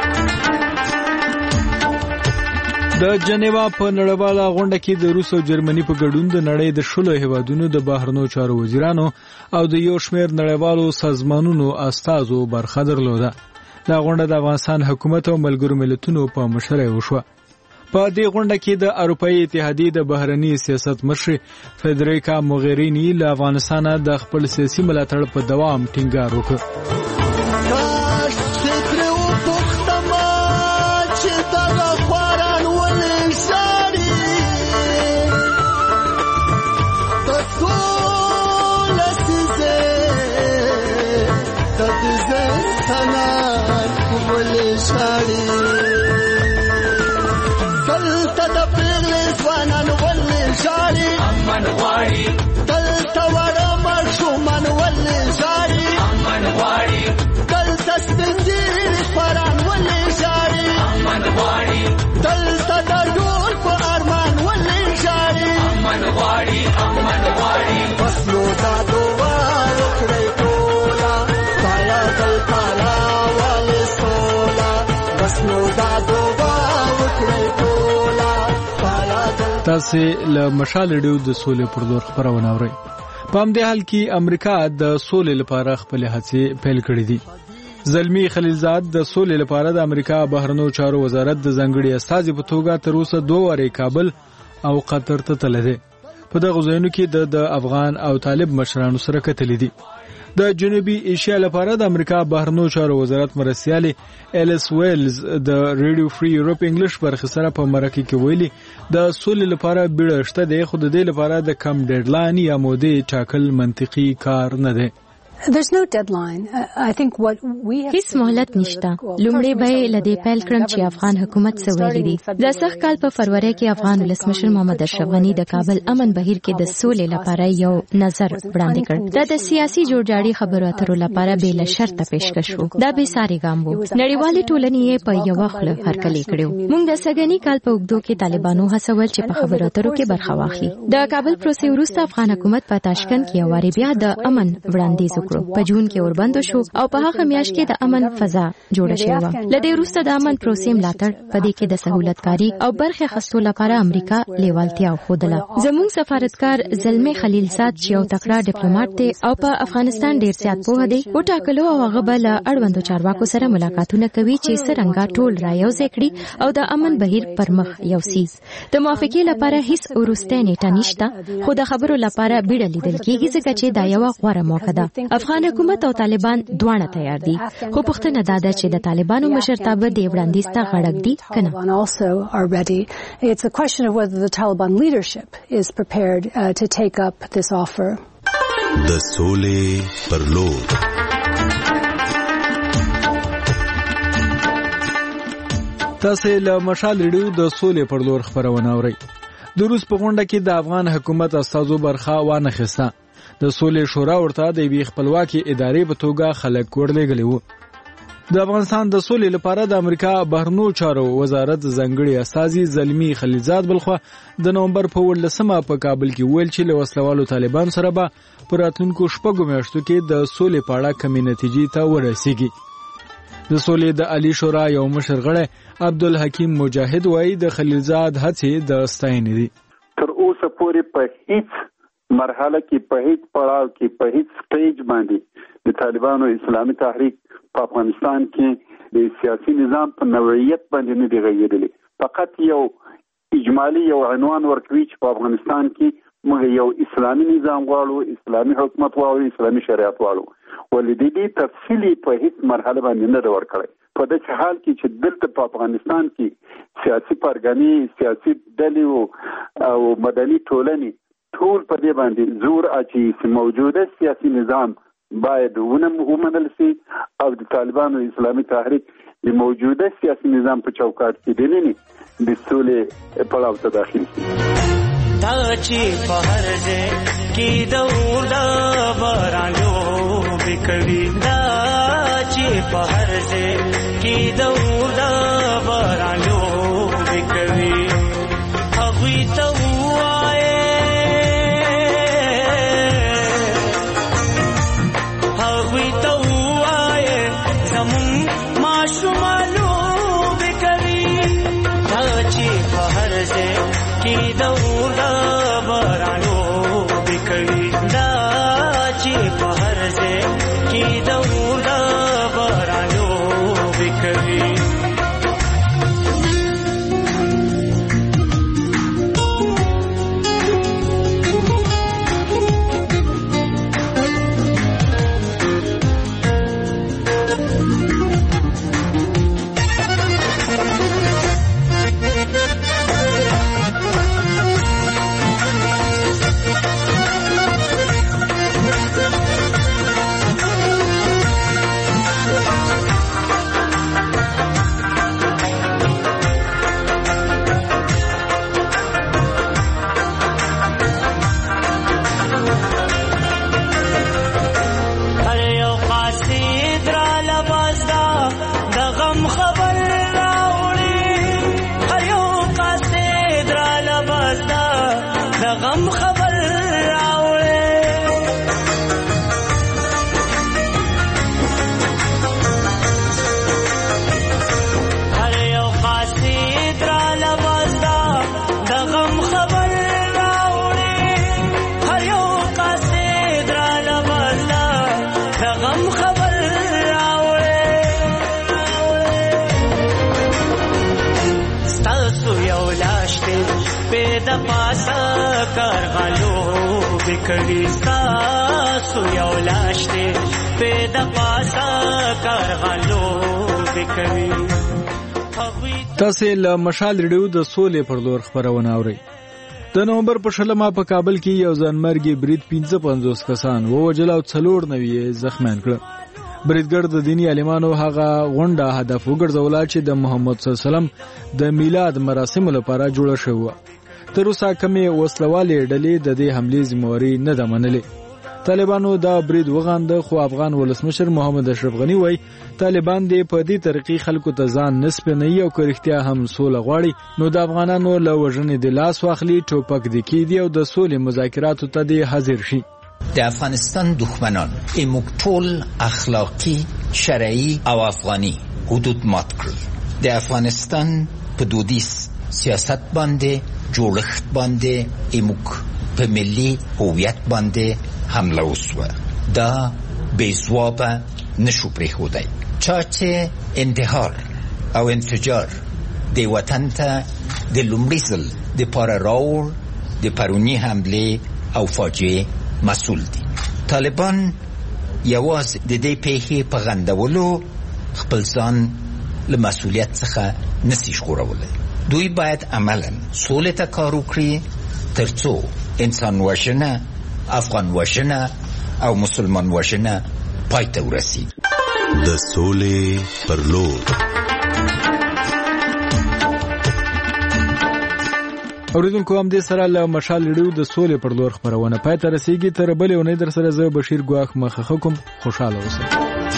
د جنیوا په نړیواله غونډه کې د روس او جرمني په ګډون د نړۍ د شلو هیوادونو د بهرنیو چارو وزیرانو او د یو شمېر نړیوالو سازمانونو استازو برخه درلوده. دا غونډه د افغانستان حکومت او ملګرو ملتونو په مشرۍ وشوه. په دې غونډه کې د اروپایي اتحادیې د بهرني سیاست مشر فدریکا موغرینی له افغانستانه د خپل سیاسي ملاتړ په دوام ټینګار وکړ. تاسو له مشال ریډیو د سولې پر لور خبرونه اورئ. په همدې حال کې امریکا د سولې لپاره خپل هڅې پیل کړې دي. زلمی خلیلزاد د سولې لپاره د امریکا بهرنیو چارو وزارت د ځانګړي استازي په توګه تر اوسه دوه وارې کابل او قطر ته تللی دی. په دغه ځایونو کې د افغان او طالب مشرانو سره کتلي دي. د جنوبي ایشیا لپاره د امریکا بهرنیو چارو وزارت مرستیال الیس ویلز د ریډیو فری یورپ انګلیش برخه سره په مرکه کې ویلي د سولې لپاره بیړه شته دی خو د دې لپاره د کم ډیډلاین یا مودې ټاکل منطقي کار نه دی. There's no deadline. I think what we have هیڅ مهلت نشته. لومړی به لدې پیل کړم چې افغان حکومت څه ویلي دي. د سخت کال په فروری کې افغان ولسمشر محمد اشرف غنی د کابل امن بهیر کې د سولې لپاره یو نظر وړاندې کړ. دا د سیاسي جوړجاړي خبرو اترو لپاره به له شرطه پیشکش وو. دا به ساري ګام وو. نړیوالې ټولنې په یو وخت هرکلی کړو. موږ د سګنی کال په وګړو کې طالبانو هڅول چې په خبرو اترو کې برخه واخلي. د کابل پروسې وروسته افغان حکومت په تاشکند کې یو واری بیا د امن وړاندیز وکړو. په جون کې اوربند شو او په هغه میاشت کې د امن فضا جوړه شوه. لدې وروسته د امن پروسې ملاتړ په دې کې د سہولتکاری او برخه اخیستو لپاره امریکا لیوالتیا وښودله. زموږ سفارتکار زلمي خلیل زاد چې یو تکړه ډیپلوماټ دی او په افغانستان ډیر زیات پوهه دی وټاکلو او هغه بل اړوندو چارواکو سره ملاقاتونه کوي چې څرنګه ټول رايوځای کړي او د امن بهیر پر مخ یوسي. د موافقې لپاره هیڅ ورسته نیټه نشته خو د خبرو لپاره بیړه لیدل کېږي ځکه چې دا یو غوره موقع ده. افغان حکومت او طالبان دواړه تیار دي خو پوښتنه دا ده چې د طالبانو مشرتابه د وړاندیز ته غړک دي کنه. It's a question of whether the Taliban leadership is prepared uh, to take up this offer. د سولې پر لور تاسو له مشال ریډیو د سولې پر لور خبرونه اورئ. د روس په غونډه کې د افغان حکومت استازو برخه وانه خسته. د سولې شورا ورته د وی خپلواکي ادارې په توګه خلک ورلېږلي وو. د افغانستان د سولې لپاره د امریکا بهرنیو چارو وزارت ځانګړي استازي زلمي خلیلزاد بلخوا د نومبر په ولسمه په کابل کې ویل چې له وسلوالو طالبان سره به په راتلونکو شپږو میاشتو کې د سولې په اړه کمې نتیجې ته ورسیږي. د سولې د علی شورا یو مشر غړی عبدالحکیم مجاهد وایي د خلیلزاد هڅې د ستاینې دي. تر اوسه پورې په هیڅ مرحله کې په هیڅ پړاو کې په هیڅ سټیج باندې د طالبانو اسلامي تحریک په افغانستان کې د سیاسي نظام په نوعیت باندې نه دی غږیدلی. فقط یو اجمالی یو عنوان ورکوي چې په افغانستان کې موږ یو اسلامي نظام غواړو، اسلامي حکومت غواړو، اسلامي شریعت غواړو. ولې د دې تفصیلي په هیڅ مرحله باندې نه دی ورکړی. په داسې حال کې چې دلته په افغانستان کې سیاسي پارګانې، سیاسي ډلې او مدني ټولنې ټول په دې باندې زور اچي چې موجوده سیاسي نظام باید ومنل شي او د طالبانو اسلامي تحریک د موجوده سیاسي نظام په چوکاټ کې دننه د سولې پړاو ته داخل شي. دا چې په هر ځای کې د اور د بارانو بکوي، دا چې په هر ځای کې د اور د بارانو بکوي، هغوی ته کړي تاسو یو لاش دې په د پاسا کارغلو وکوي. تاسو له مشال ریډیو د سولې پر لور خبرونه اورئ. د نومبر په شلمه په کابل کې یو ځانمرګي برید پنځه پنځوس کسان ووژل او څلور نوي زخمیان کړل. بریدګر د دینی عالمانو هغه غونډه هدف وګرځوله چې د محمد صلی الله علیه وسلم د میلاد مراسم لپاره جوړه شوه. تر اوسه کومې وسلوالې ډلې د دې حملې ذمہواري نه ده منلې. طالبانو دا برید وغانده خو افغان ولسمشر محمد اشرف غنی وای طالبان دې په دې طریقې خلکو ته ځان نسب نه یو کړختیا هم سوله غواړي نو د افغانانو له وژنې د لاس واخلي ټوپک د کېدی او د سولې مذاکراتو ته دې حاضر شي. د افغانستان دښمنان ایموږ ټول اخلاقی شرعي او افغاني حدود مات کړل. د افغانستان په دودیز سیاست باندې جوړښت باندې ایموږ په ملي هویت باندې حمله وسوه. دا بې ځوابه نشو پرېښودی. چا چې انتحار او انفجار د وطن ته د لومړي ځل دپاره راوړ د پروني حملې او فاجعې مسئول دي. طالبان یوازې د دې پیښې په غندولو خپل ځان له مسئولیت څخه نسی ژغورولی. دوی باید عملاً سولې ته کار وکړي تر څو انسان وژنه، افغان وژنه او مسلمان وژنه پای ته ورسیږي. د سولې پر لور. اوریدونکو هم دې سره له مشال ریډیو د سولې پر لور خبرونه پای ته رسیږي. تر بلې اونۍ در سره زه بشیر ګواښ مخه کوم. خوشاله اوسئ.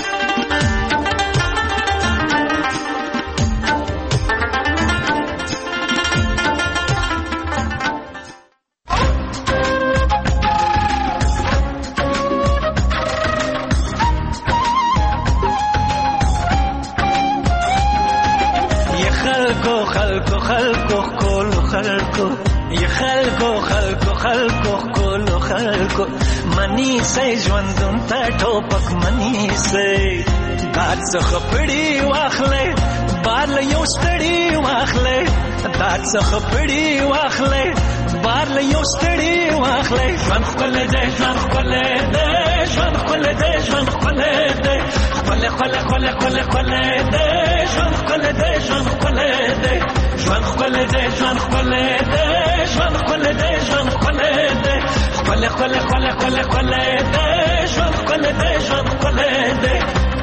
منی سي ژوندون ته ټوپک منی سي دات څخه پړی واخلې بار له یو ستړی واخلې دات څخه پړی واخلې بار له یو ستړی واخلې ژوند خپل دې ژوند خپل دې ژوند خپل دې ژوند خپل دې خپل خپل خپل خپل خپل دې ژوند خپل دې ژوند خپل دې ژوند خپل دې ژوند خپل دې ژوند خپل دې ژوند خپل دې خپل خپل خپل خپل خپل دې ژوند خپل دې ژوند خپل دې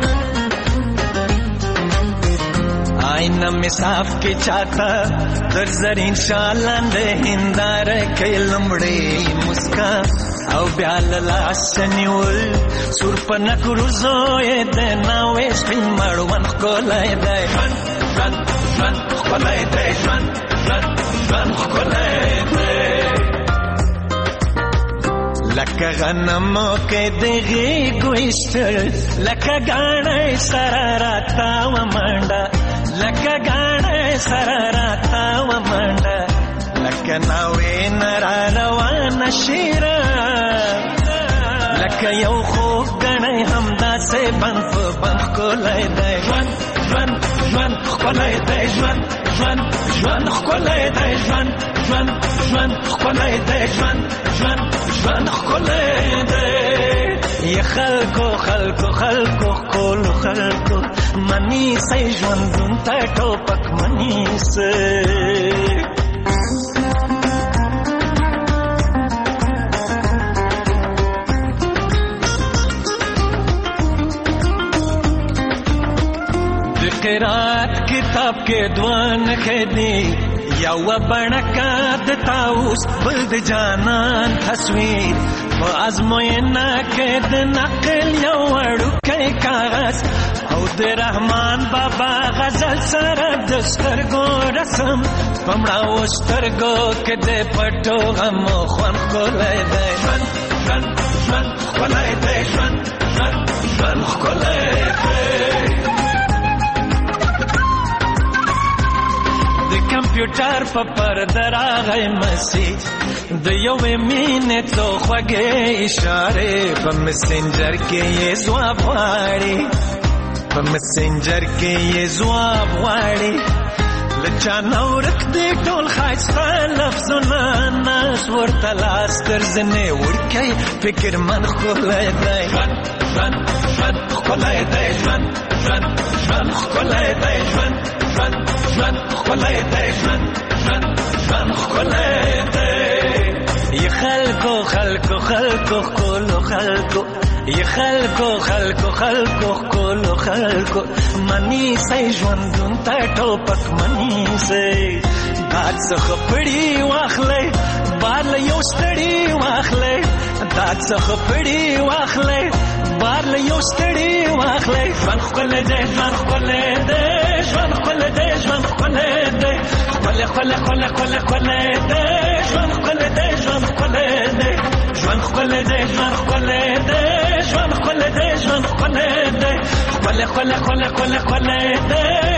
آئینه می صاف کې چاته در زرین شالند هندار کې لمړې مسکا او بیا لاس نیول سور پنک روزوې د ناوې سپین مړوند کولای دی ژوند ژوند ژوند کولای دی ژوند ژوند ژوند کولای دی لکه غنمو کې دغې ګوشتل لکه ګاڼې سره راته ومنډه لکه ګاڼې سره راته ومنډه لکه ناوې نه را روانه شیره لکه یو خوږ ګڼی همداسې بند په بند ښکلی دی ژوند ژوند ژوند ښکلی دی ژوند ژوند ژوند ښکلی دی ژوند ژوند ژوند ښکلی دی ژوند ژوند ژوند ښکلی دی ی خلکو خلکو خلکو ښکلو خلکو منی سئ ژوندون ته ټوپک منی سئ قرات کتاب کې دوان خېدی یو بڼکا د تاوس بل د جانان تصویر په ازموینه کې د نقل یو وړوکی کاغذ او د رحمان بابا غزل سره د سترګو رسم پمړاو سترګو کې د پټو غم خوان کولای دی ژوند ژوند ژوند کولای دی ژوند ژوند ژوند کولای دی د کمپیوټر په پرده راغی مسیج د یوې مینې څو خوږې اشارې په مسنجر کې یې ځواب غواړي په مسنجر کې یې ځواب غواړي له چا نه ورک دی ټول ښایسته لفظونه ناس ورته لاس تر زنې وړکی فکرمند ښکلی دی ژوند ژوند ژوند ښکلی دی ژوند ژوند ژوند ښکلی دی ژوند ژوند ژوند ښکلی دی ژوند ژوند ژوند ښکلی دی ی خلکو خلکو خلکو ښکلو خلکو ی خلکو خلکو خلکو ښکلو خلکو منی سئ ژوندون ته ټوپک منی سئ داد څخه پړی واخلئ بار له یو ستړي واخلئ داد څخه پړی واخلئ بار له یو ستړي واخلئ ژوند ښکلی دی ژوند ښکلی دی ژوند ښکلی دی ژوند ښکلی دی ښکلی ښکلی ښکلی ښکلی ښکلی دی ژوند ښکلی دی ژوند ښکلی دی ژوند خل دې ژوند خل دې ژوند خل دې ژوند خل دې خل خل خل خل خل دې